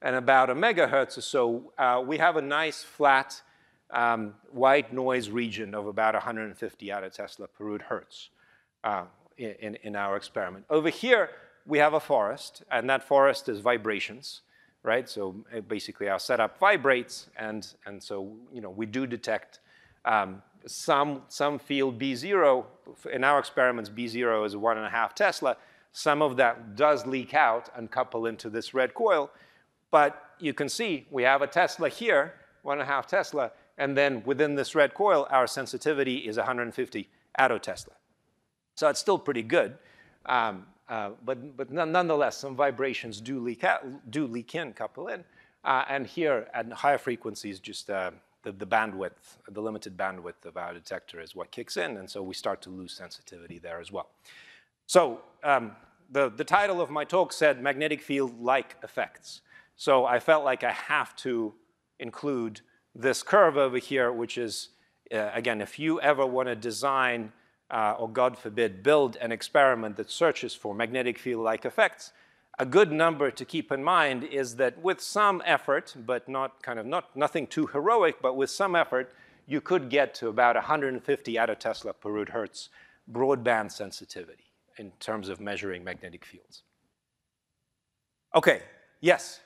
and about a megahertz or so, uh, we have a nice flat um, white noise region of about one hundred fifty attotesla per root hertz uh, in, in our experiment. Over here, we have a forest, and that forest is vibrations, right? So basically our setup vibrates, and, and so you know, we do detect um, some, some field B zero. In our experiments, B zero is one and a half Tesla. Some of that does leak out and couple into this red coil. But you can see we have a Tesla here, one and a half Tesla, and then within this red coil, our sensitivity is one hundred fifty attotesla. So it's still pretty good. Um, uh, but but nonetheless, some vibrations do leak out, do leak in, couple in. Uh, and here at higher frequencies, just uh, the, the bandwidth, the limited bandwidth of our detector is what kicks in. And so we start to lose sensitivity there as well. So um, the, the title of my talk said magnetic field-like effects. So I felt like I have to include this curve over here, which is, uh, again, if you ever want to design, uh, or God forbid, build an experiment that searches for magnetic field-like effects, a good number to keep in mind is that with some effort, but not kind of not nothing too heroic, but with some effort, you could get to about one hundred fifty attotesla per root hertz broadband sensitivity in terms of measuring magnetic fields. Okay, yes?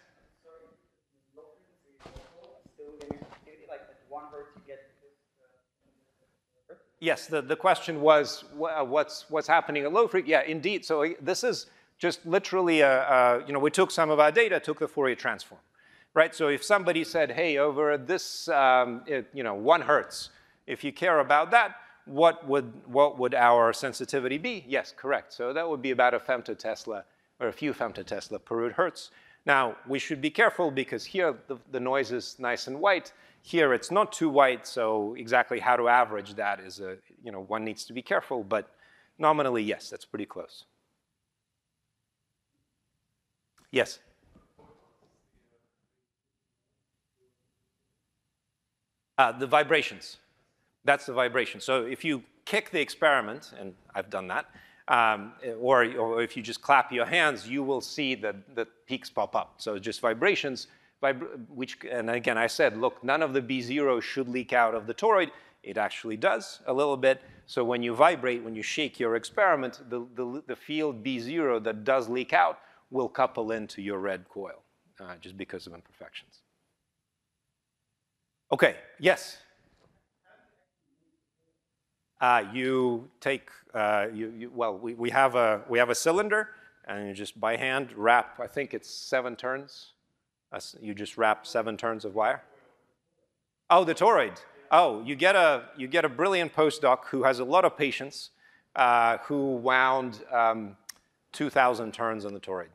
Yes, the, the question was what's, what's happening at low frequency. Yeah, indeed. So this is just literally, a, a, you know, we took some of our data, took the Fourier transform, right? So if somebody said, hey, over this, um, it, you know, one hertz, if you care about that, what would, what would our sensitivity be? Yes, correct. So that would be about a femtotesla or a few femtotesla per root hertz. Now, we should be careful because here the, the noise is nice and white. Here it's not too white, so exactly how to average that is, a, you know, one needs to be careful, but nominally, yes, that's pretty close. Yes? Uh, the vibrations. That's the vibration. So if you kick the experiment, and I've done that, um, or, or if you just clap your hands, you will see that the peaks pop up. So just vibrations. Which, and again, I said, look, none of the B zero should leak out of the toroid. It actually does a little bit. So when you vibrate, when you shake your experiment, the, the, the field B zero that does leak out will couple into your red coil, uh, just because of imperfections. Okay, yes? Uh, you take, uh, you, you, well, we, we, have a, we have a cylinder, and you just by hand wrap, I think it's seven turns. You just wrap seven turns of wire? Oh, the toroid. Oh, you get a, you get a brilliant postdoc who has a lot of patience, uh, who wound um, two thousand turns on the toroid.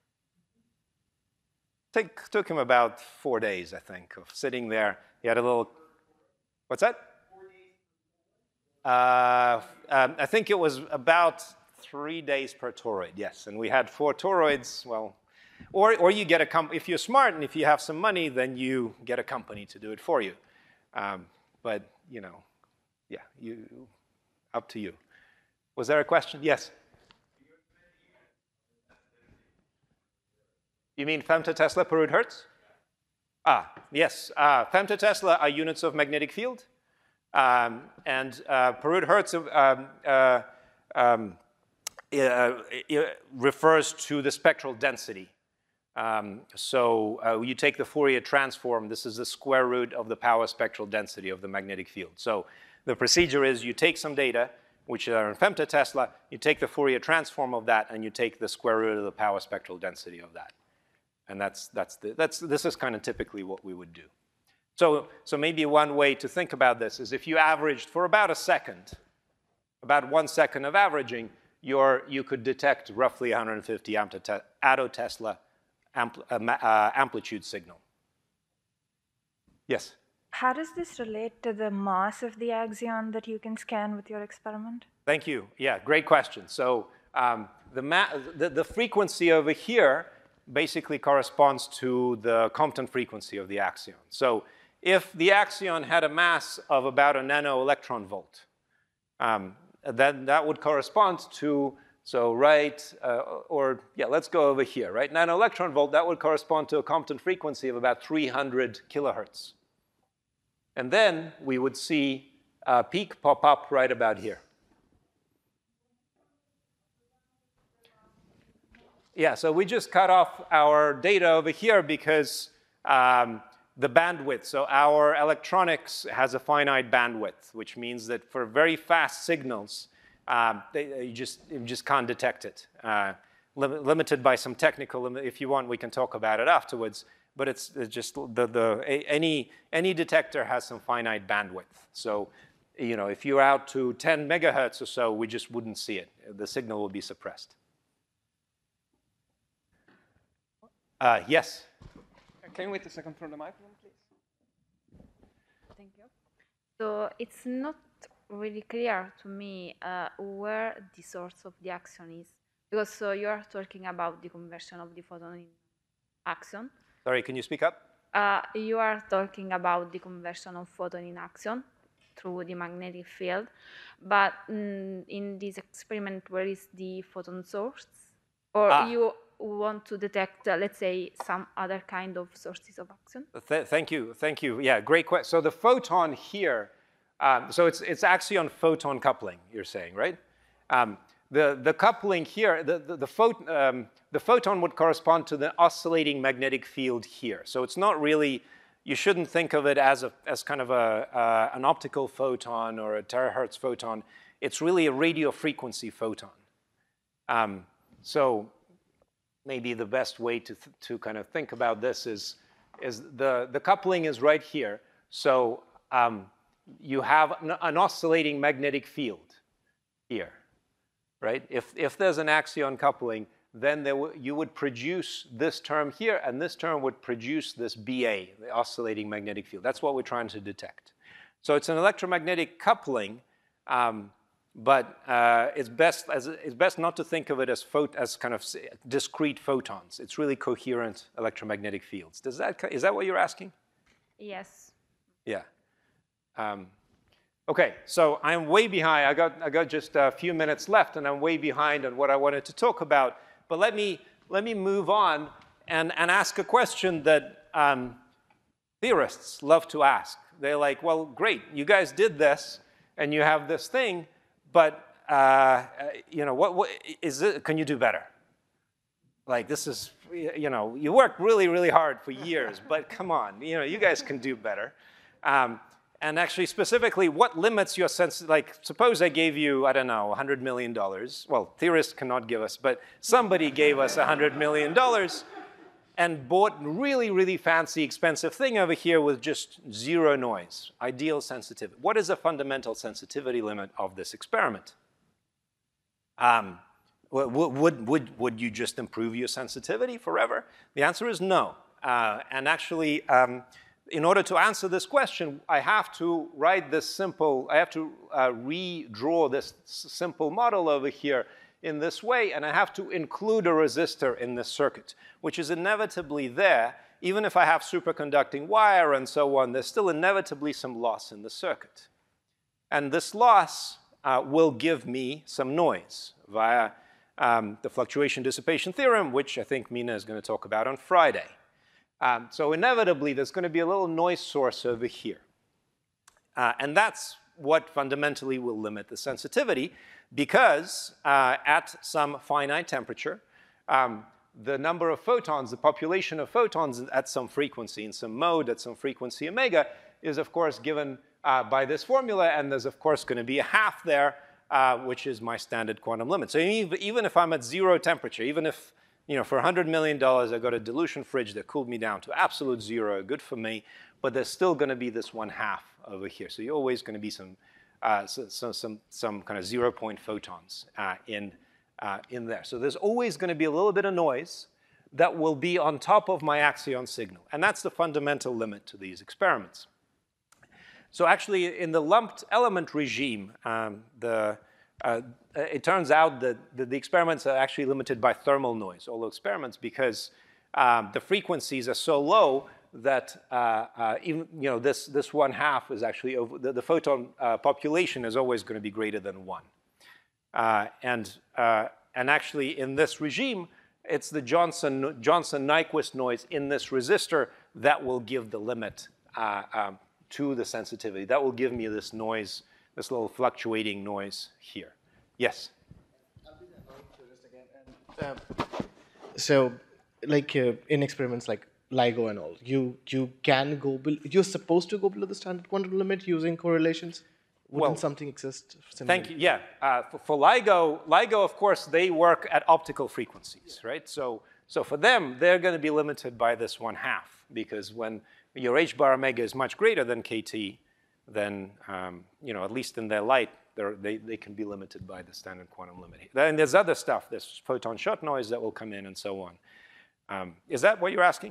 Take, took him about four days, I think, of sitting there. He had a little, what's that? Uh, um, I think it was about three days per toroid, yes. And we had four toroids, well, Or, or you get a company, if you're smart and if you have some money, then you get a company to do it for you. Um, but, you know, yeah, you, up to you. Was there a question? Yes? You mean femtotesla per root hertz? Ah, yes. Uh, femtotesla are units of magnetic field. Um, and uh, per root hertz um, uh, um, uh, it refers to the spectral density. Um, so uh, you take the Fourier transform. This is the square root of the power spectral density of the magnetic field. So the procedure is you take some data, which are in femtotesla, you take the Fourier transform of that, and you take the square root of the power spectral density of that. And that's, that's the, that's, this is kind of typically what we would do. So, so maybe one way to think about this is if you averaged for about a second, about one second of averaging, your, you could detect roughly one hundred fifty attotesla Ampl uh, amplitude signal. Yes? How does this relate to the mass of the axion that you can scan with your experiment? Thank you. Yeah, great question. So um, the, ma the, the frequency over here basically corresponds to the Compton frequency of the axion. So if the axion had a mass of about a nano electron volt, um, then that would correspond to So right, uh, or yeah, let's go over here, right? Nano electron volt, that would correspond to a Compton frequency of about three hundred kilohertz. And then we would see a peak pop up right about here. Yeah, so we just cut off our data over here because um, the bandwidth, so our electronics has a finite bandwidth, which means that for very fast signals, um, they, you, just, you just can't detect it. Uh, lim limited by some technical limit. If you want, we can talk about it afterwards. But it's, it's just the, the, any, any detector has some finite bandwidth. So, you know, if you're out to ten megahertz or so, we just wouldn't see it. The signal will be suppressed. Uh, yes? Can you wait a second for the microphone, please? Thank you. So it's not really clear to me uh, where the source of the action is, because so you are talking about the conversion of the photon in action. Sorry, can you speak up? Uh, you are talking about the conversion of photon in action through the magnetic field, but mm, in this experiment, where is the photon source? Or ah. you want to detect, uh, let's say, some other kind of sources of action? Th thank you, thank you. Yeah, great question. So the photon here, um, so it's, it's axion photon coupling, you're saying, right? Um, the, the coupling here, the, the, the, phot um, the photon would correspond to the oscillating magnetic field here. So it's not really, you shouldn't think of it as, a, as kind of a, uh, an optical photon or a terahertz photon. It's really a radio frequency photon. Um, so maybe the best way to, th to kind of think about this is, is the, the coupling is right here. So um, you have an, an oscillating magnetic field here, right? If, if there's an axion coupling, then there you would produce this term here, and this term would produce this B A, the oscillating magnetic field. That's what we're trying to detect. So it's an electromagnetic coupling, um, but uh, it's, best, as, it's best not to think of it as, phot as kind of discrete photons. It's really coherent electromagnetic fields. Does that, is that what you're asking? Yes. Yeah. Um, okay, so I'm way behind. I got, I got just a few minutes left, and I'm way behind on what I wanted to talk about. But let me, let me move on and, and ask a question that um, theorists love to ask. They're like, well, great, you guys did this, and you have this thing, but uh, you know, what, what is it? Can you do better? Like, this is, you know, you worked really, really hard for years, but come on, you know, you guys can do better. Um, and actually, specifically, what limits your sense? Like, suppose I gave you, I don't know, one hundred million dollars. Well, theorists cannot give us, but somebody gave us one hundred million dollars and bought really, really fancy, expensive thing over here with just zero noise, ideal sensitivity. What is the fundamental sensitivity limit of this experiment? Um, would, would, would, would you just improve your sensitivity forever? The answer is no. Uh, and actually, um, in order to answer this question, I have to write this simple, I have to uh, redraw this simple model over here in this way, and I have to include a resistor in this circuit, which is inevitably there. Even if I have superconducting wire and so on, there's still inevitably some loss in the circuit. And this loss uh, will give me some noise via um, the fluctuation dissipation theorem, which I think Mina is going to talk about on Friday. Um, so inevitably, there's going to be a little noise source over here. Uh, and that's what fundamentally will limit the sensitivity, because uh, at some finite temperature, um, the number of photons, the population of photons at some frequency, in some mode, at some frequency omega, is of course given uh, by this formula, and there's of course going to be a half there, uh, which is my standard quantum limit. So even if I'm at zero temperature, even if, you know, for one hundred million dollars I got a dilution fridge that cooled me down to absolute zero, good for me, but there's still going to be this one half over here. So you're always going to be some Uh, so, so some, some kind of zero-point photons uh, in, uh, in there. So there's always going to be a little bit of noise that will be on top of my axion signal. And that's the fundamental limit to these experiments. So actually, in the lumped element regime, um, the, uh, it turns out that the, the experiments are actually limited by thermal noise, all the experiments, because um, the frequencies are so low that uh, uh, even, you know, this, this one half is actually, over, the, the photon uh, population is always going to be greater than one. Uh, and uh, and actually in this regime, it's the Johnson, Johnson-Nyquist noise in this resistor that will give the limit uh, um, to the sensitivity. That will give me this noise, this little fluctuating noise here. Yes? Uh, so, like uh, in experiments like LIGO and all, you you can go below, you're supposed to go below the standard quantum limit using correlations. Wouldn't Well, something exist? Similarly? Thank you. Yeah. Uh, for, for LIGO, LIGO, of course, they work at optical frequencies, right? So, so for them, they're going to be limited by this one half, because when your h bar omega is much greater than kT, then um, you know, at least in their light, they they can be limited by the standard quantum limit. Then there's other stuff. There's photon shot noise that will come in, and so on. Um, is that what you're asking?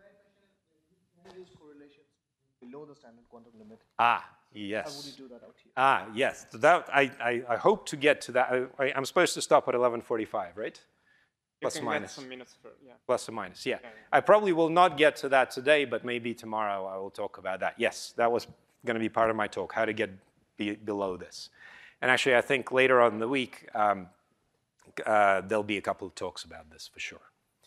Below the standard quantum limit. Ah, yes. How would you do that out here? Ah, yes. That, I, I, I hope to get to that. I, I, I'm supposed to stop at eleven forty-five, right? You Plus can or get minus. some minutes for, yeah. Plus or minus, yeah. Yeah, yeah. I probably will not get to that today, but maybe tomorrow I will talk about that. Yes, that was going to be part of my talk, how to get be below this. And actually, I think later on in the week, um, uh, there'll be a couple of talks about this for sure.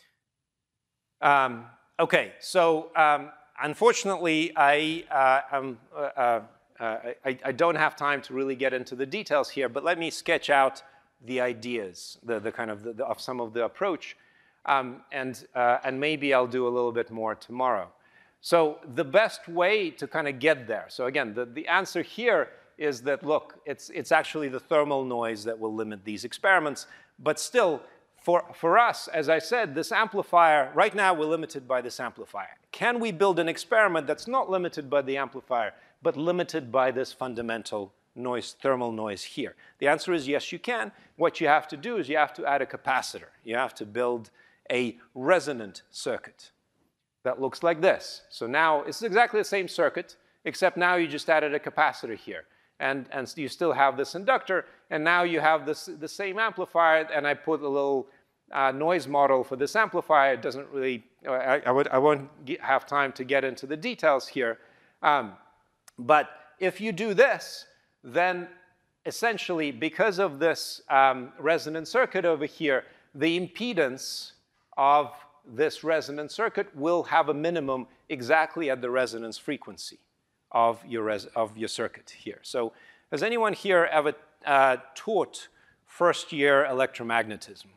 Um, okay, so um, unfortunately, I, uh, um, uh, uh, I, I don't have time to really get into the details here, but let me sketch out the ideas, the, the kind of, the, the, of some of the approach, um, and, uh, and maybe I'll do a little bit more tomorrow. So the best way to kind of get there, so again, the, the answer here is that, look, it's, it's actually the thermal noise that will limit these experiments, but still, for, for us, as I said, this amplifier, right now we're limited by this amplifier. Can we build an experiment that's not limited by the amplifier, but limited by this fundamental noise, thermal noise here? The answer is yes, you can. What you have to do is you have to add a capacitor. You have to build a resonant circuit that looks like this. So now it's exactly the same circuit, except now you just added a capacitor here. And, and you still have this inductor, and now you have this, the same amplifier, and I put a little uh, noise model for this amplifier. It doesn't really, I, I, would, I won't get, have time to get into the details here. Um, but if you do this, then essentially, because of this um, resonant circuit over here, the impedance of this resonant circuit will have a minimum exactly at the resonance frequency of your, res of your circuit here. So has anyone here ever uh, taught first year electromagnetism?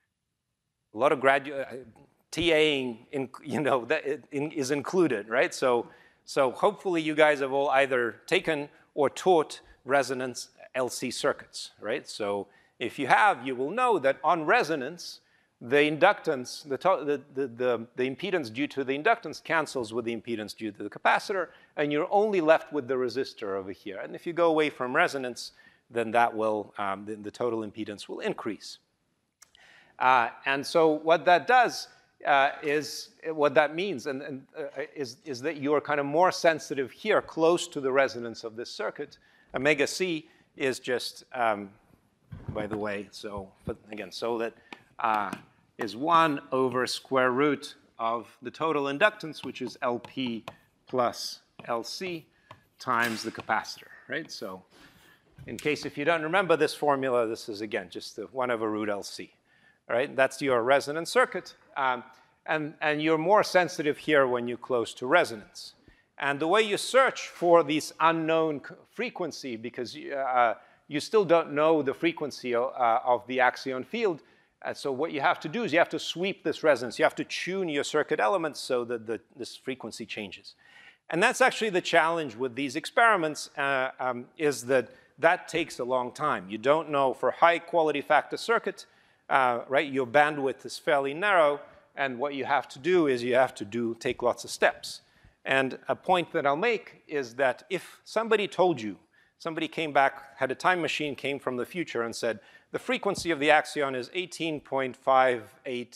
A lot of graduate, uh, TAing, in, you know, that in, is included, right? So, so hopefully you guys have all either taken or taught resonance L C circuits, right? So if you have, you will know that on resonance, the inductance, the, the, the, the, the impedance due to the inductance cancels with the impedance due to the capacitor, and you're only left with the resistor over here. And if you go away from resonance, then that will, um, the, the total impedance will increase. Uh, and so what that does uh, is, what that means and, and, uh, is, is that you're kind of more sensitive here, close to the resonance of this circuit. Omega C is just, um, by the way, so, but again, so that uh, is one over square root of the total inductance, which is L P plus L C times the capacitor, right? So in case if you don't remember this formula, this is, again, just the one over root L C, all right? That's your resonant circuit. Um, and, and you're more sensitive here when you're close to resonance. And the way you search for this unknown frequency, because uh, you still don't know the frequency uh, of the axion field, Uh, so what you have to do is you have to sweep this resonance. You have to tune your circuit elements so that the, this frequency changes. And that's actually the challenge with these experiments, uh, um, is that that takes a long time. You don't know for high quality factor circuit, uh, right, your bandwidth is fairly narrow, and what you have to do is you have to do, take lots of steps. And a point that I'll make is that if somebody told you, somebody came back, had a time machine, came from the future and said, the frequency of the axion is eighteen point five eight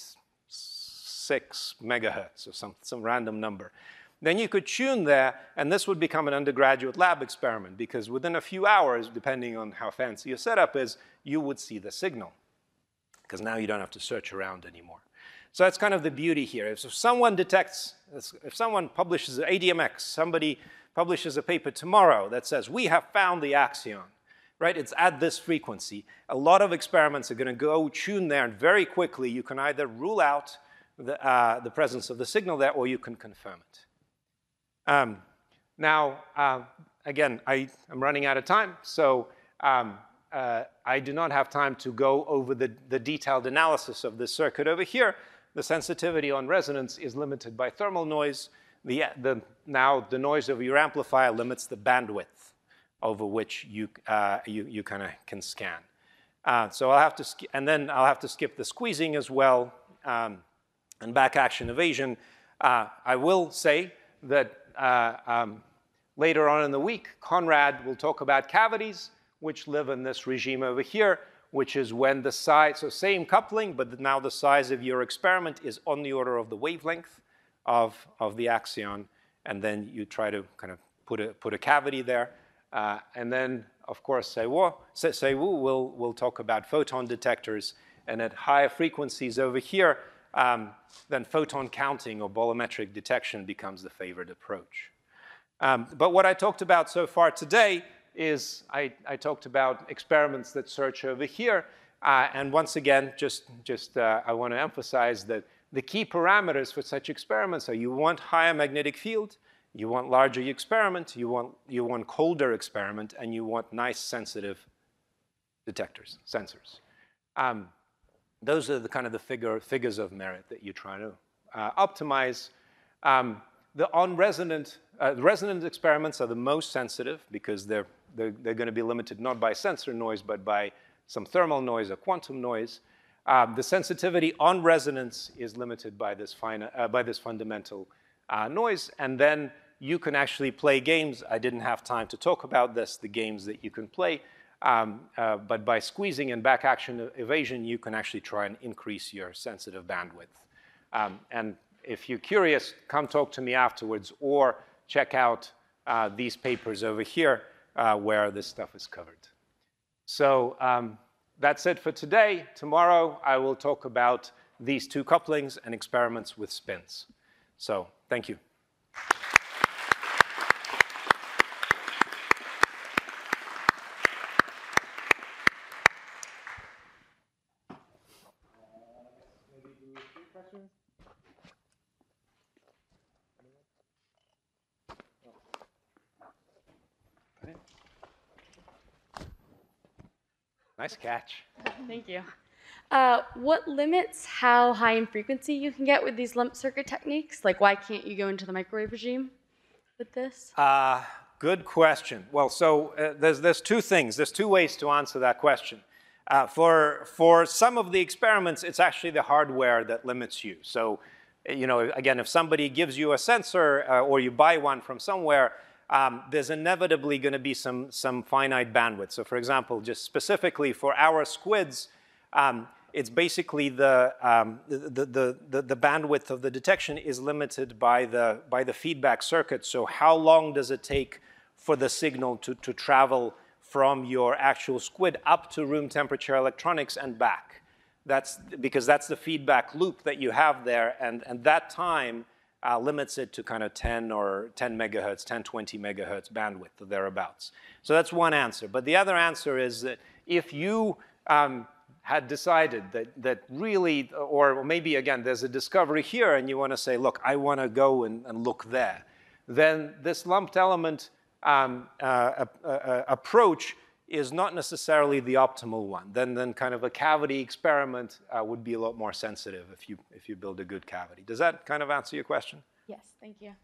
six megahertz, or some, some random number. Then you could tune there, and this would become an undergraduate lab experiment, because within a few hours, depending on how fancy your setup is, you would see the signal, because now you don't have to search around anymore. So that's kind of the beauty here. If someone detects, if someone publishes A D M X, somebody publishes a paper tomorrow that says, we have found the axion, right? It's at this frequency. A lot of experiments are going to go tune there, and very quickly you can either rule out the, uh, the presence of the signal there, or you can confirm it. Um, now, uh, again, I am running out of time, so um, uh, I do not have time to go over the, the detailed analysis of this circuit over here. The sensitivity on resonance is limited by thermal noise. The, the, now, the noise of your amplifier limits the bandwidth over which you, uh, you, you kind of can scan. Uh, so I'll have to, and then I'll have to skip the squeezing as well, um, and back action evasion. Uh, I will say that uh, um, later on in the week, Conrad will talk about cavities, which live in this regime over here, which is when the size, so same coupling, but now the size of your experiment is on the order of the wavelength of, of the axion, and then you try to kind of put a, put a cavity there. Uh, and then, of course, Seiwu will will talk about photon detectors, and at higher frequencies over here, um, then photon counting or bolometric detection becomes the favored approach. Um, but what I talked about so far today is I, I talked about experiments that search over here, uh, and once again, just just uh, I want to emphasize that the key parameters for such experiments are you want higher magnetic field, you want larger experiment, you want, you want colder experiment, and you want nice sensitive detectors, sensors. Um, those are the kind of the figure, figures of merit that you're trying to uh, optimize. Um, the on-resonant, uh, resonant experiments are the most sensitive because they're, they're, they're going to be limited not by sensor noise, but by some thermal noise or quantum noise. Um, the sensitivity on resonance is limited by this, fine, uh, by this fundamental uh, noise, and then you can actually play games. I didn't have time to talk about this, the games that you can play, um, uh, but by squeezing and back action evasion, you can actually try and increase your sensitive bandwidth. Um, and if you're curious, come talk to me afterwards, or check out uh, these papers over here uh, where this stuff is covered. So um, that's it for today. Tomorrow, I will talk about these two couplings and experiments with spins. So thank you. Nice catch. Thank you. Uh, what limits how high in frequency you can get with these lump circuit techniques? Like, why can't you go into the microwave regime with this? Uh, good question. Well, so uh, there's, there's two things. There's two ways to answer that question. Uh, for, for some of the experiments, it's actually the hardware that limits you. So, you know, again, if somebody gives you a sensor uh, or you buy one from somewhere, Um, there's inevitably going to be some, some finite bandwidth. So for example, just specifically for our squids, um, it's basically the, um, the, the, the, the bandwidth of the detection is limited by the, by the feedback circuit. So how long does it take for the signal to, to travel from your actual squid up to room temperature electronics and back? That's because that's the feedback loop that you have there, and, and that time Uh, limits it to kind of ten or ten megahertz, ten, twenty megahertz bandwidth or thereabouts. So that's one answer. But the other answer is that if you um, had decided that, that really, or maybe again, there's a discovery here and you want to say, look, I want to go and, and look there, then this lumped element um, uh, uh, approach is not necessarily the optimal one. Then, then kind of a cavity experiment uh, would be a lot more sensitive if you, if you build a good cavity. Does that kind of answer your question? Yes, thank you.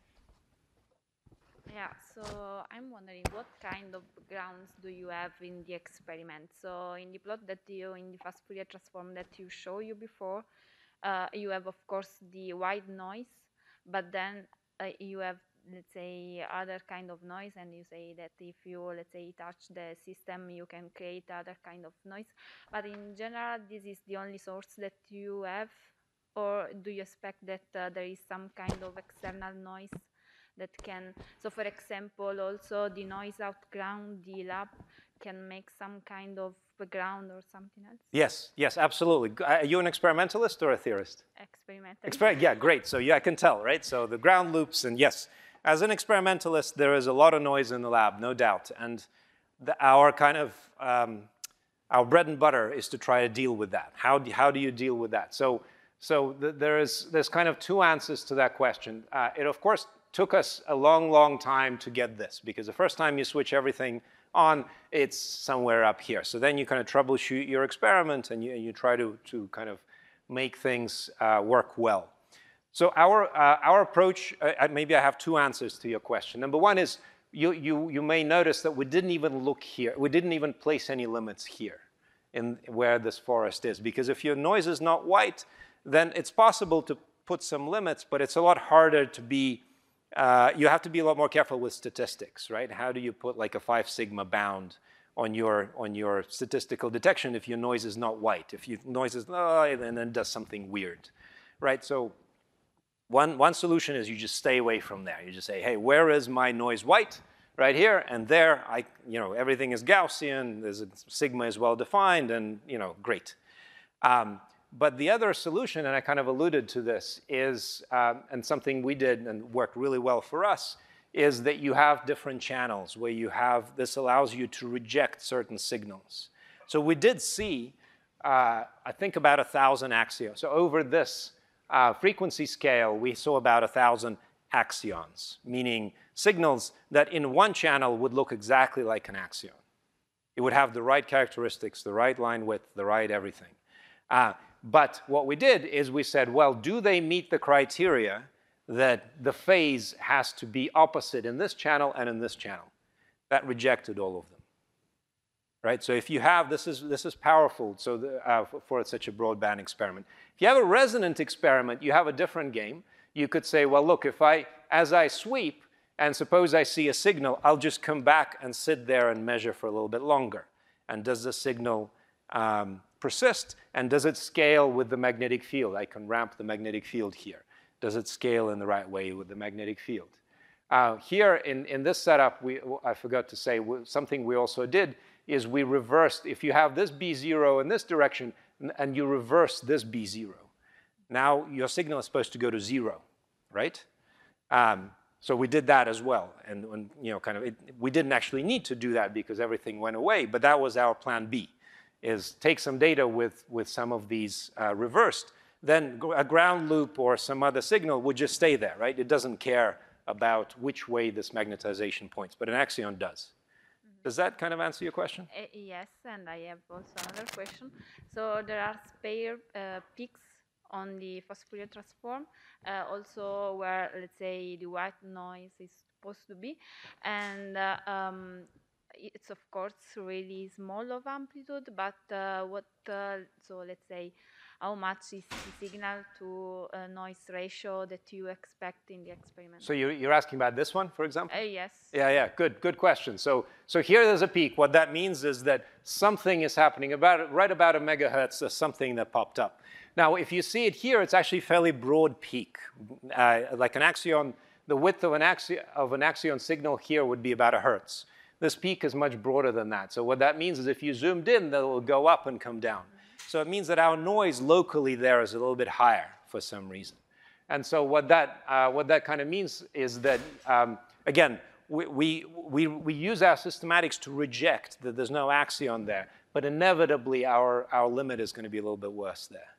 Yeah, so I'm wondering what kind of grounds do you have in the experiment? So in the plot that you, in the fast Fourier transform that you show you before, uh, you have, of course, the white noise, but then uh, you have, let's say, other kind of noise, and you say that if you, let's say, touch the system, you can create other kind of noise. But in general, this is the only source that you have, or do you expect that uh, there is some kind of external noise that can, so for example, also the noise outground, the lab can make some kind of background or something else? Yes, yes, absolutely. Are you an experimentalist or a theorist? Experimental. Exper yeah, great. So yeah, I can tell, right? So the ground loops, and yes, as an experimentalist, there is a lot of noise in the lab, no doubt. And the, our kind of um, our bread and butter is to try to deal with that. How do, how do you deal with that? So, so th there is, there's kind of two answers to that question. Uh, it, of course, took us a long, long time to get this, because the first time you switch everything on, it's somewhere up here. So then you kind of troubleshoot your experiment, and you, and you try to, to kind of make things uh, work well. So our, uh, our approach, uh, maybe I have two answers to your question. Number one is, you, you, you may notice that we didn't even look here. We didn't even place any limits here in where this forest is, because if your noise is not white, then it's possible to put some limits, but it's a lot harder to be, uh, you have to be a lot more careful with statistics, right? How do you put like a five sigma bound on your, on your statistical detection if your noise is not white? If your noise is, oh, and then does something weird, right? So one, one solution is you just stay away from there. You just say, hey, where is my noise white? Right here, and there, I, you know, everything is Gaussian, there's a sigma is well defined, and, you know, great. Um, but the other solution, and I kind of alluded to this, is, um, and something we did and worked really well for us, is that you have different channels where you have, this allows you to reject certain signals. So we did see, uh, I think about a thousand axions. So over this uh, frequency scale, we saw about a thousand axions, meaning signals that in one channel would look exactly like an axion. It would have the right characteristics, the right line width, the right everything. Uh, but what we did is we said, well, do they meet the criteria that the phase has to be opposite in this channel and in this channel? That rejected all of them. Right? So if you have, this is, this is powerful so the, uh, for, for such a broadband experiment. If you have a resonant experiment, you have a different game. You could say, well, look, if I, as I sweep, and suppose I see a signal, I'll just come back and sit there and measure for a little bit longer. And does the signal um, persist? And does it scale with the magnetic field? I can ramp the magnetic field here. Does it scale in the right way with the magnetic field? Uh, here in, in this setup, we, I forgot to say, something we also did is we reversed, if you have this B zero in this direction, and you reverse this B zero, now your signal is supposed to go to zero, right? Um, So we did that as well, and, and you know, kind of, it, we didn't actually need to do that because everything went away. But that was our plan B, is take some data with with some of these uh, reversed. Then a ground loop or some other signal would just stay there, right? It doesn't care about which way this magnetization points, but an axion does. Mm-hmm. Does that kind of answer your question? Uh, yes, and I have also another question. So there are spare uh, peaks on the Fourier transform, uh, also where, let's say, the white noise is supposed to be. And uh, um, it's, of course, really small of amplitude, but uh, what, uh, so let's say, how much is the signal to uh, noise ratio that you expect in the experiment? So you're, you're asking about this one, for example? Uh, yes. Yeah, yeah, good, good question. So, so here there's a peak. What that means is that something is happening about, right about a megahertz, there's something that popped up. Now, if you see it here, it's actually a fairly broad peak. Uh, like an axion, the width of an, axi of an axion signal here would be about a hertz. This peak is much broader than that. So what that means is if you zoomed in, that will go up and come down. So it means that our noise locally there is a little bit higher for some reason. And so what that, uh, what that kind of means is that, um, again, we, we, we, we use our systematics to reject that there's no axion there. But inevitably, our, our limit is going to be a little bit worse there.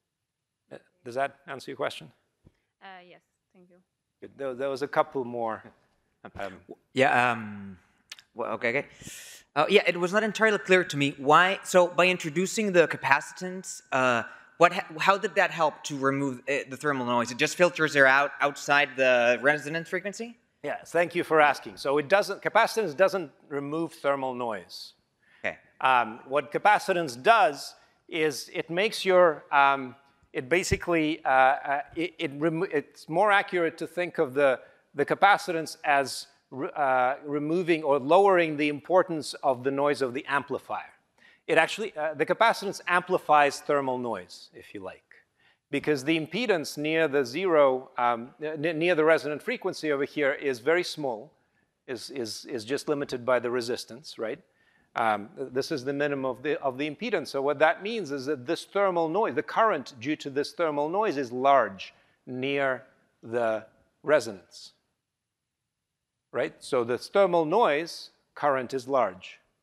Does that answer your question? Uh, yes, thank you. Good. There, there was a couple more. Um, yeah. Um, well, okay. Okay. Uh, yeah, it was not entirely clear to me why. So, by introducing the capacitance, uh, what? Ha how did that help to remove uh, the thermal noise? It just filters it out outside the resonance frequency. Yes. Thank you for asking. So, it doesn't. Capacitance doesn't remove thermal noise. Okay. Um, what capacitance does is it makes your um, It basically, uh, uh, it, it it's more accurate to think of the, the capacitance as re uh, removing or lowering the importance of the noise of the amplifier. It actually, uh, the capacitance amplifies thermal noise, if you like, because the impedance near the zero, um, near the resonant frequency over here is very small, is, is, is just limited by the resistance, right? Um, this is the minimum of the, of the impedance. So what that means is that this thermal noise, the current due to this thermal noise is large near the resonance, right? So the thermal noise current is large.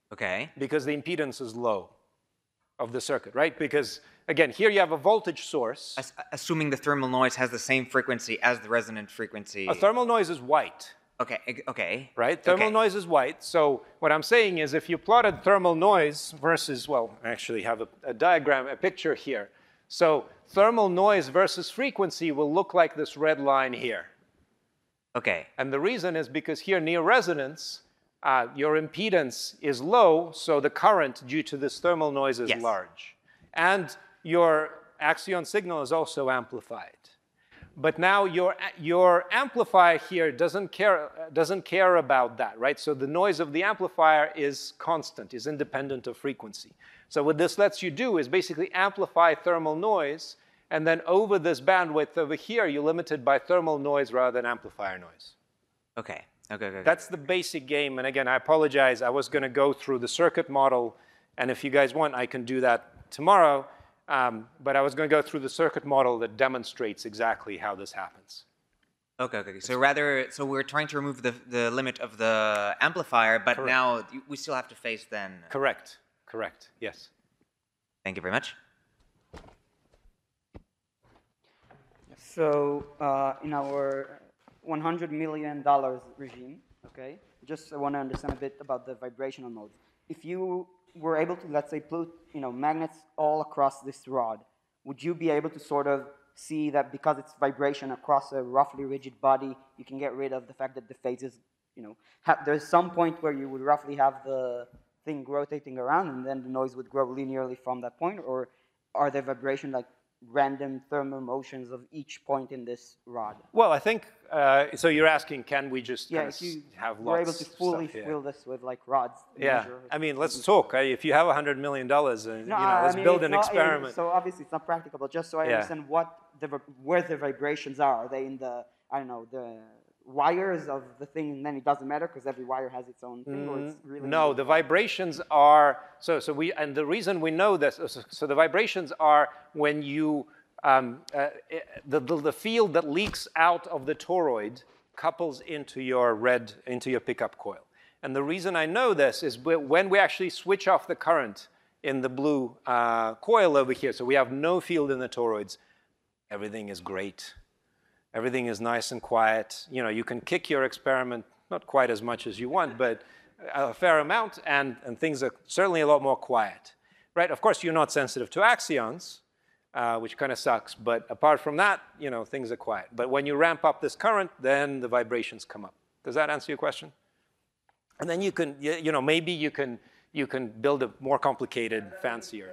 Okay. Because the impedance is low of the circuit, right? Because, again, here you have a voltage source. As, assuming the thermal noise has the same frequency as the resonant frequency. A thermal noise is white. Okay, eg- okay. Right? Thermal Okay. noise is white. So what I'm saying is if you plotted thermal noise versus, well, I actually have a, a diagram, a picture here. So thermal noise versus frequency will look like this red line here. Okay. And the reason is because here near resonance, uh, your impedance is low, so the current due to this thermal noise is Yes. large. And your axion signal is also amplified. But now your, your amplifier here doesn't care, doesn't care about that, right? So the noise of the amplifier is constant, is independent of frequency. So what this lets you do is basically amplify thermal noise, and then over this bandwidth over here, you're limited by thermal noise rather than amplifier noise. Okay. Okay. Okay. That's the basic game. And again, I apologize. I was going to go through the circuit model, and if you guys want, I can do that tomorrow. Um, but I was going to go through the circuit model that demonstrates exactly how this happens. Okay, okay. So rather, so we're trying to remove the, the limit of the amplifier, but Correct. now we still have to face then. Correct. Correct. Yes. Thank you very much. So uh, in our one hundred million dollars regime, okay, just I want to understand a bit about the vibrational modes. If you were able to, let's say, put you know magnets all across this rod, would you be able to sort of see that because it's vibration across a roughly rigid body, you can get rid of the fact that the phases, you know, ha there's some point where you would roughly have the thing rotating around, and then the noise would grow linearly from that point, or are there vibration like random thermal motions of each point in this rod? Well, I think, uh, so you're asking, can we just Yeah, kind if you of have were able lots to of fully stuff, yeah. fill this with like rods. to Yeah, measure- I mean, let's talk. Uh, If you have one hundred million dollars, uh, you know, I let's mean, build it's an not- yeah, experiment. So obviously it's not practical, but just so I Yeah. understand what the vib- where the vibrations are. Are they in the, I don't know, the wires of the thing, and then it doesn't matter because every wire has its own thing, or it's really... No, the vibrations are, so, so we, and the reason we know this, so, so the vibrations are when you, um, uh, the, the, the field that leaks out of the toroid couples into your red, into your pickup coil. And the reason I know this is when we actually switch off the current in the blue uh, coil over here, so we have no field in the toroids, everything is great. Everything is nice and quiet. You know, you can kick your experiment, not quite as much as you want, but a fair amount, and, and things are certainly a lot more quiet, right? Of course, you're not sensitive to axions, uh, which kind of sucks, but apart from that, you know, things are quiet. But when you ramp up this current, then the vibrations come up. Does that answer your question? And then you can, you, you know, maybe you can, you can build a more complicated, fancier.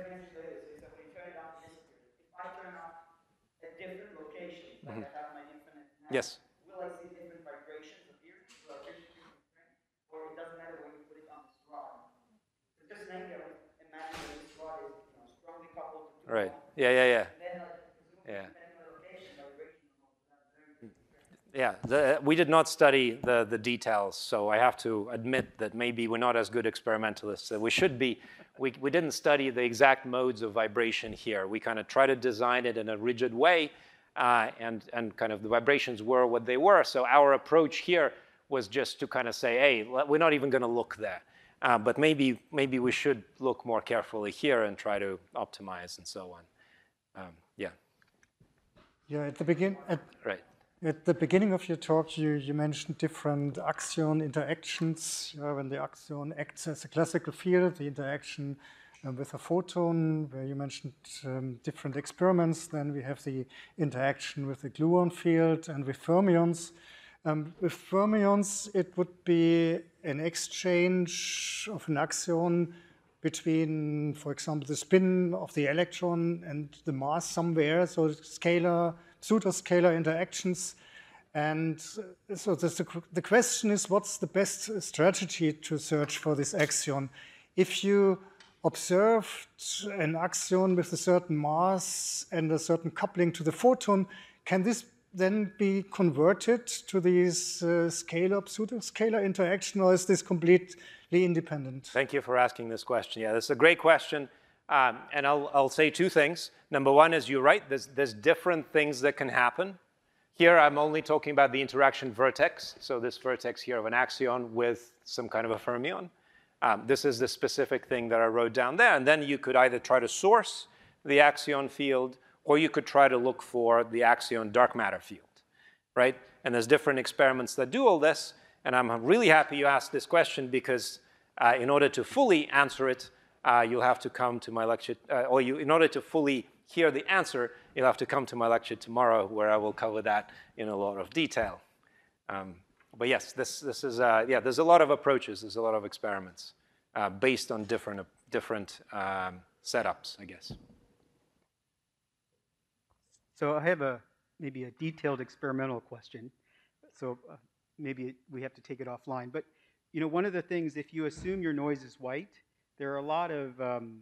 Mm-hmm. Yes. Will I see different vibrations appear? Will I appear different things? Or it doesn't matter when you put it on this rod? Just maybe I would imagine that this rod is you know, strongly coupled to two Right. poles. Yeah, yeah, yeah. And then, like, presumably, Yeah. depending on the location, vibration will have very different. Yeah, the, we did not study the, the details, so I have to admit that maybe we're not as good experimentalists as we should be. We, we didn't study the exact modes of vibration here. We kind of try to design it in a rigid way, uh, and, and kind of the vibrations were what they were. So our approach here was just to kind of say, hey, we're not even going to look there. Uh, but maybe, maybe we should look more carefully here and try to optimize and so on. Um, yeah, Yeah, at the begin at right. At the beginning of your talk, you, you mentioned different axion interactions. Uh, when the axion acts as a classical field, the interaction uh, with a photon, where you mentioned um, different experiments. Then we have the interaction with the gluon field and with fermions. Um, with fermions, it would be an exchange of an axion between, for example, the spin of the electron and the mass somewhere, so scalar, pseudoscalar interactions. And so this, the question is, what's the best strategy to search for this axion? If you observed an axion with a certain mass and a certain coupling to the photon, can this then be converted to these uh, scalar, pseudoscalar interaction, or is this completely independent? Thank you for asking this question. Yeah, this is a great question. Um, and I'll, I'll say two things. Number one is you're right, there's, there's different things that can happen. Here I'm only talking about the interaction vertex, so this vertex here of an axion with some kind of a fermion. Um, this is the specific thing that I wrote down there. And then you could either try to source the axion field, or you could try to look for the axion dark matter field, right? And there's different experiments that do all this. And I'm really happy you asked this question, because uh, in order to fully answer it, uh, you'll have to come to my lecture, uh, or you, in order to fully hear the answer, you'll have to come to my lecture tomorrow, where I will cover that in a lot of detail. Um, but yes, this, this is, uh, yeah, there's a lot of approaches, there's a lot of experiments uh, based on different, uh, different um, setups, I guess. So I have a maybe a detailed experimental question. So uh, maybe we have to take it offline. But you know, one of the things, if you assume your noise is white, there are a lot of um,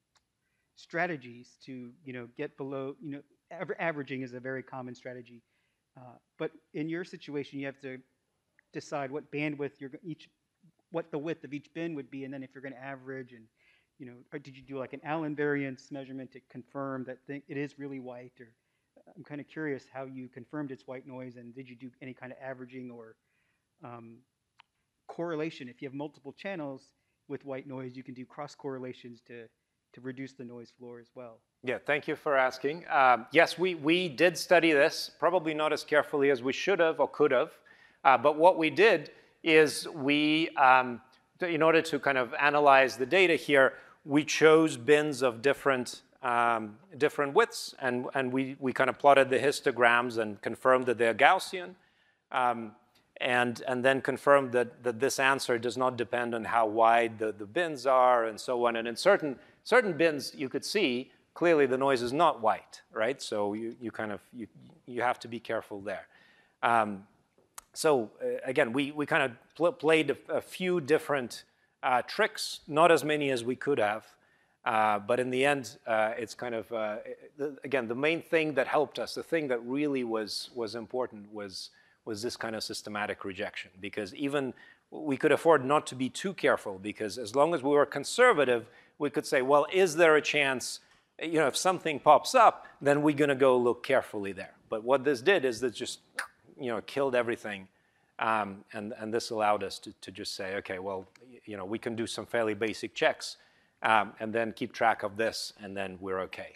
strategies to you know get below. You know, aver averaging is a very common strategy. Uh, but in your situation, you have to decide what bandwidth you're each, what the width of each bin would be, and then if you're going to average, and you know, or did you do like an Allen variance measurement to confirm that th it is really white? Or I'm kind of curious how you confirmed it's white noise, and did you do any kind of averaging or um, correlation? If you have multiple channels with white noise, you can do cross correlations to to reduce the noise floor as well. Yeah, thank you for asking. Um, yes, we, we did study this, probably not as carefully as we should have or could have. Uh, but what we did is we, um, in order to kind of analyze the data here, we chose bins of different, um, different widths, and, and we, we kind of plotted the histograms and confirmed that they're Gaussian, um, and, and then confirmed that, that this answer does not depend on how wide the, the bins are and so on. And in certain, certain bins, you could see clearly the noise is not white, right? So you, you kind of, you, you have to be careful there. Um, so uh, again, we, we kind of pl played a, a few different uh, tricks, not as many as we could have. Uh, but in the end, uh, it's kind of, uh, the, again, the main thing that helped us, the thing that really was, was important was, was this kind of systematic rejection. Because even we could afford not to be too careful, because as long as we were conservative, we could say, well, is there a chance, you know, if something pops up, then we're going to go look carefully there. But what this did is that just, you know, killed everything. Um, and, and this allowed us to, to just say, okay, well, you know, we can do some fairly basic checks, um, and then keep track of this, and then we're okay.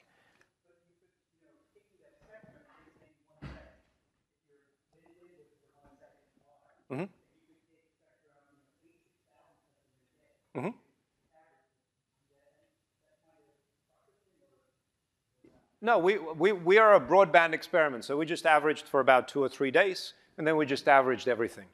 Mm-hmm. Mm-hmm. No, we, we, we are a broadband experiment, so we just averaged for about two or three days, and then we just averaged everything.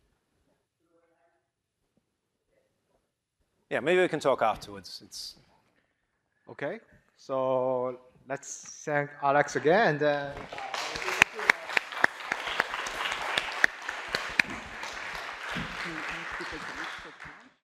Yeah, maybe we can talk afterwards. It's okay. So let's thank Alex again. And, uh,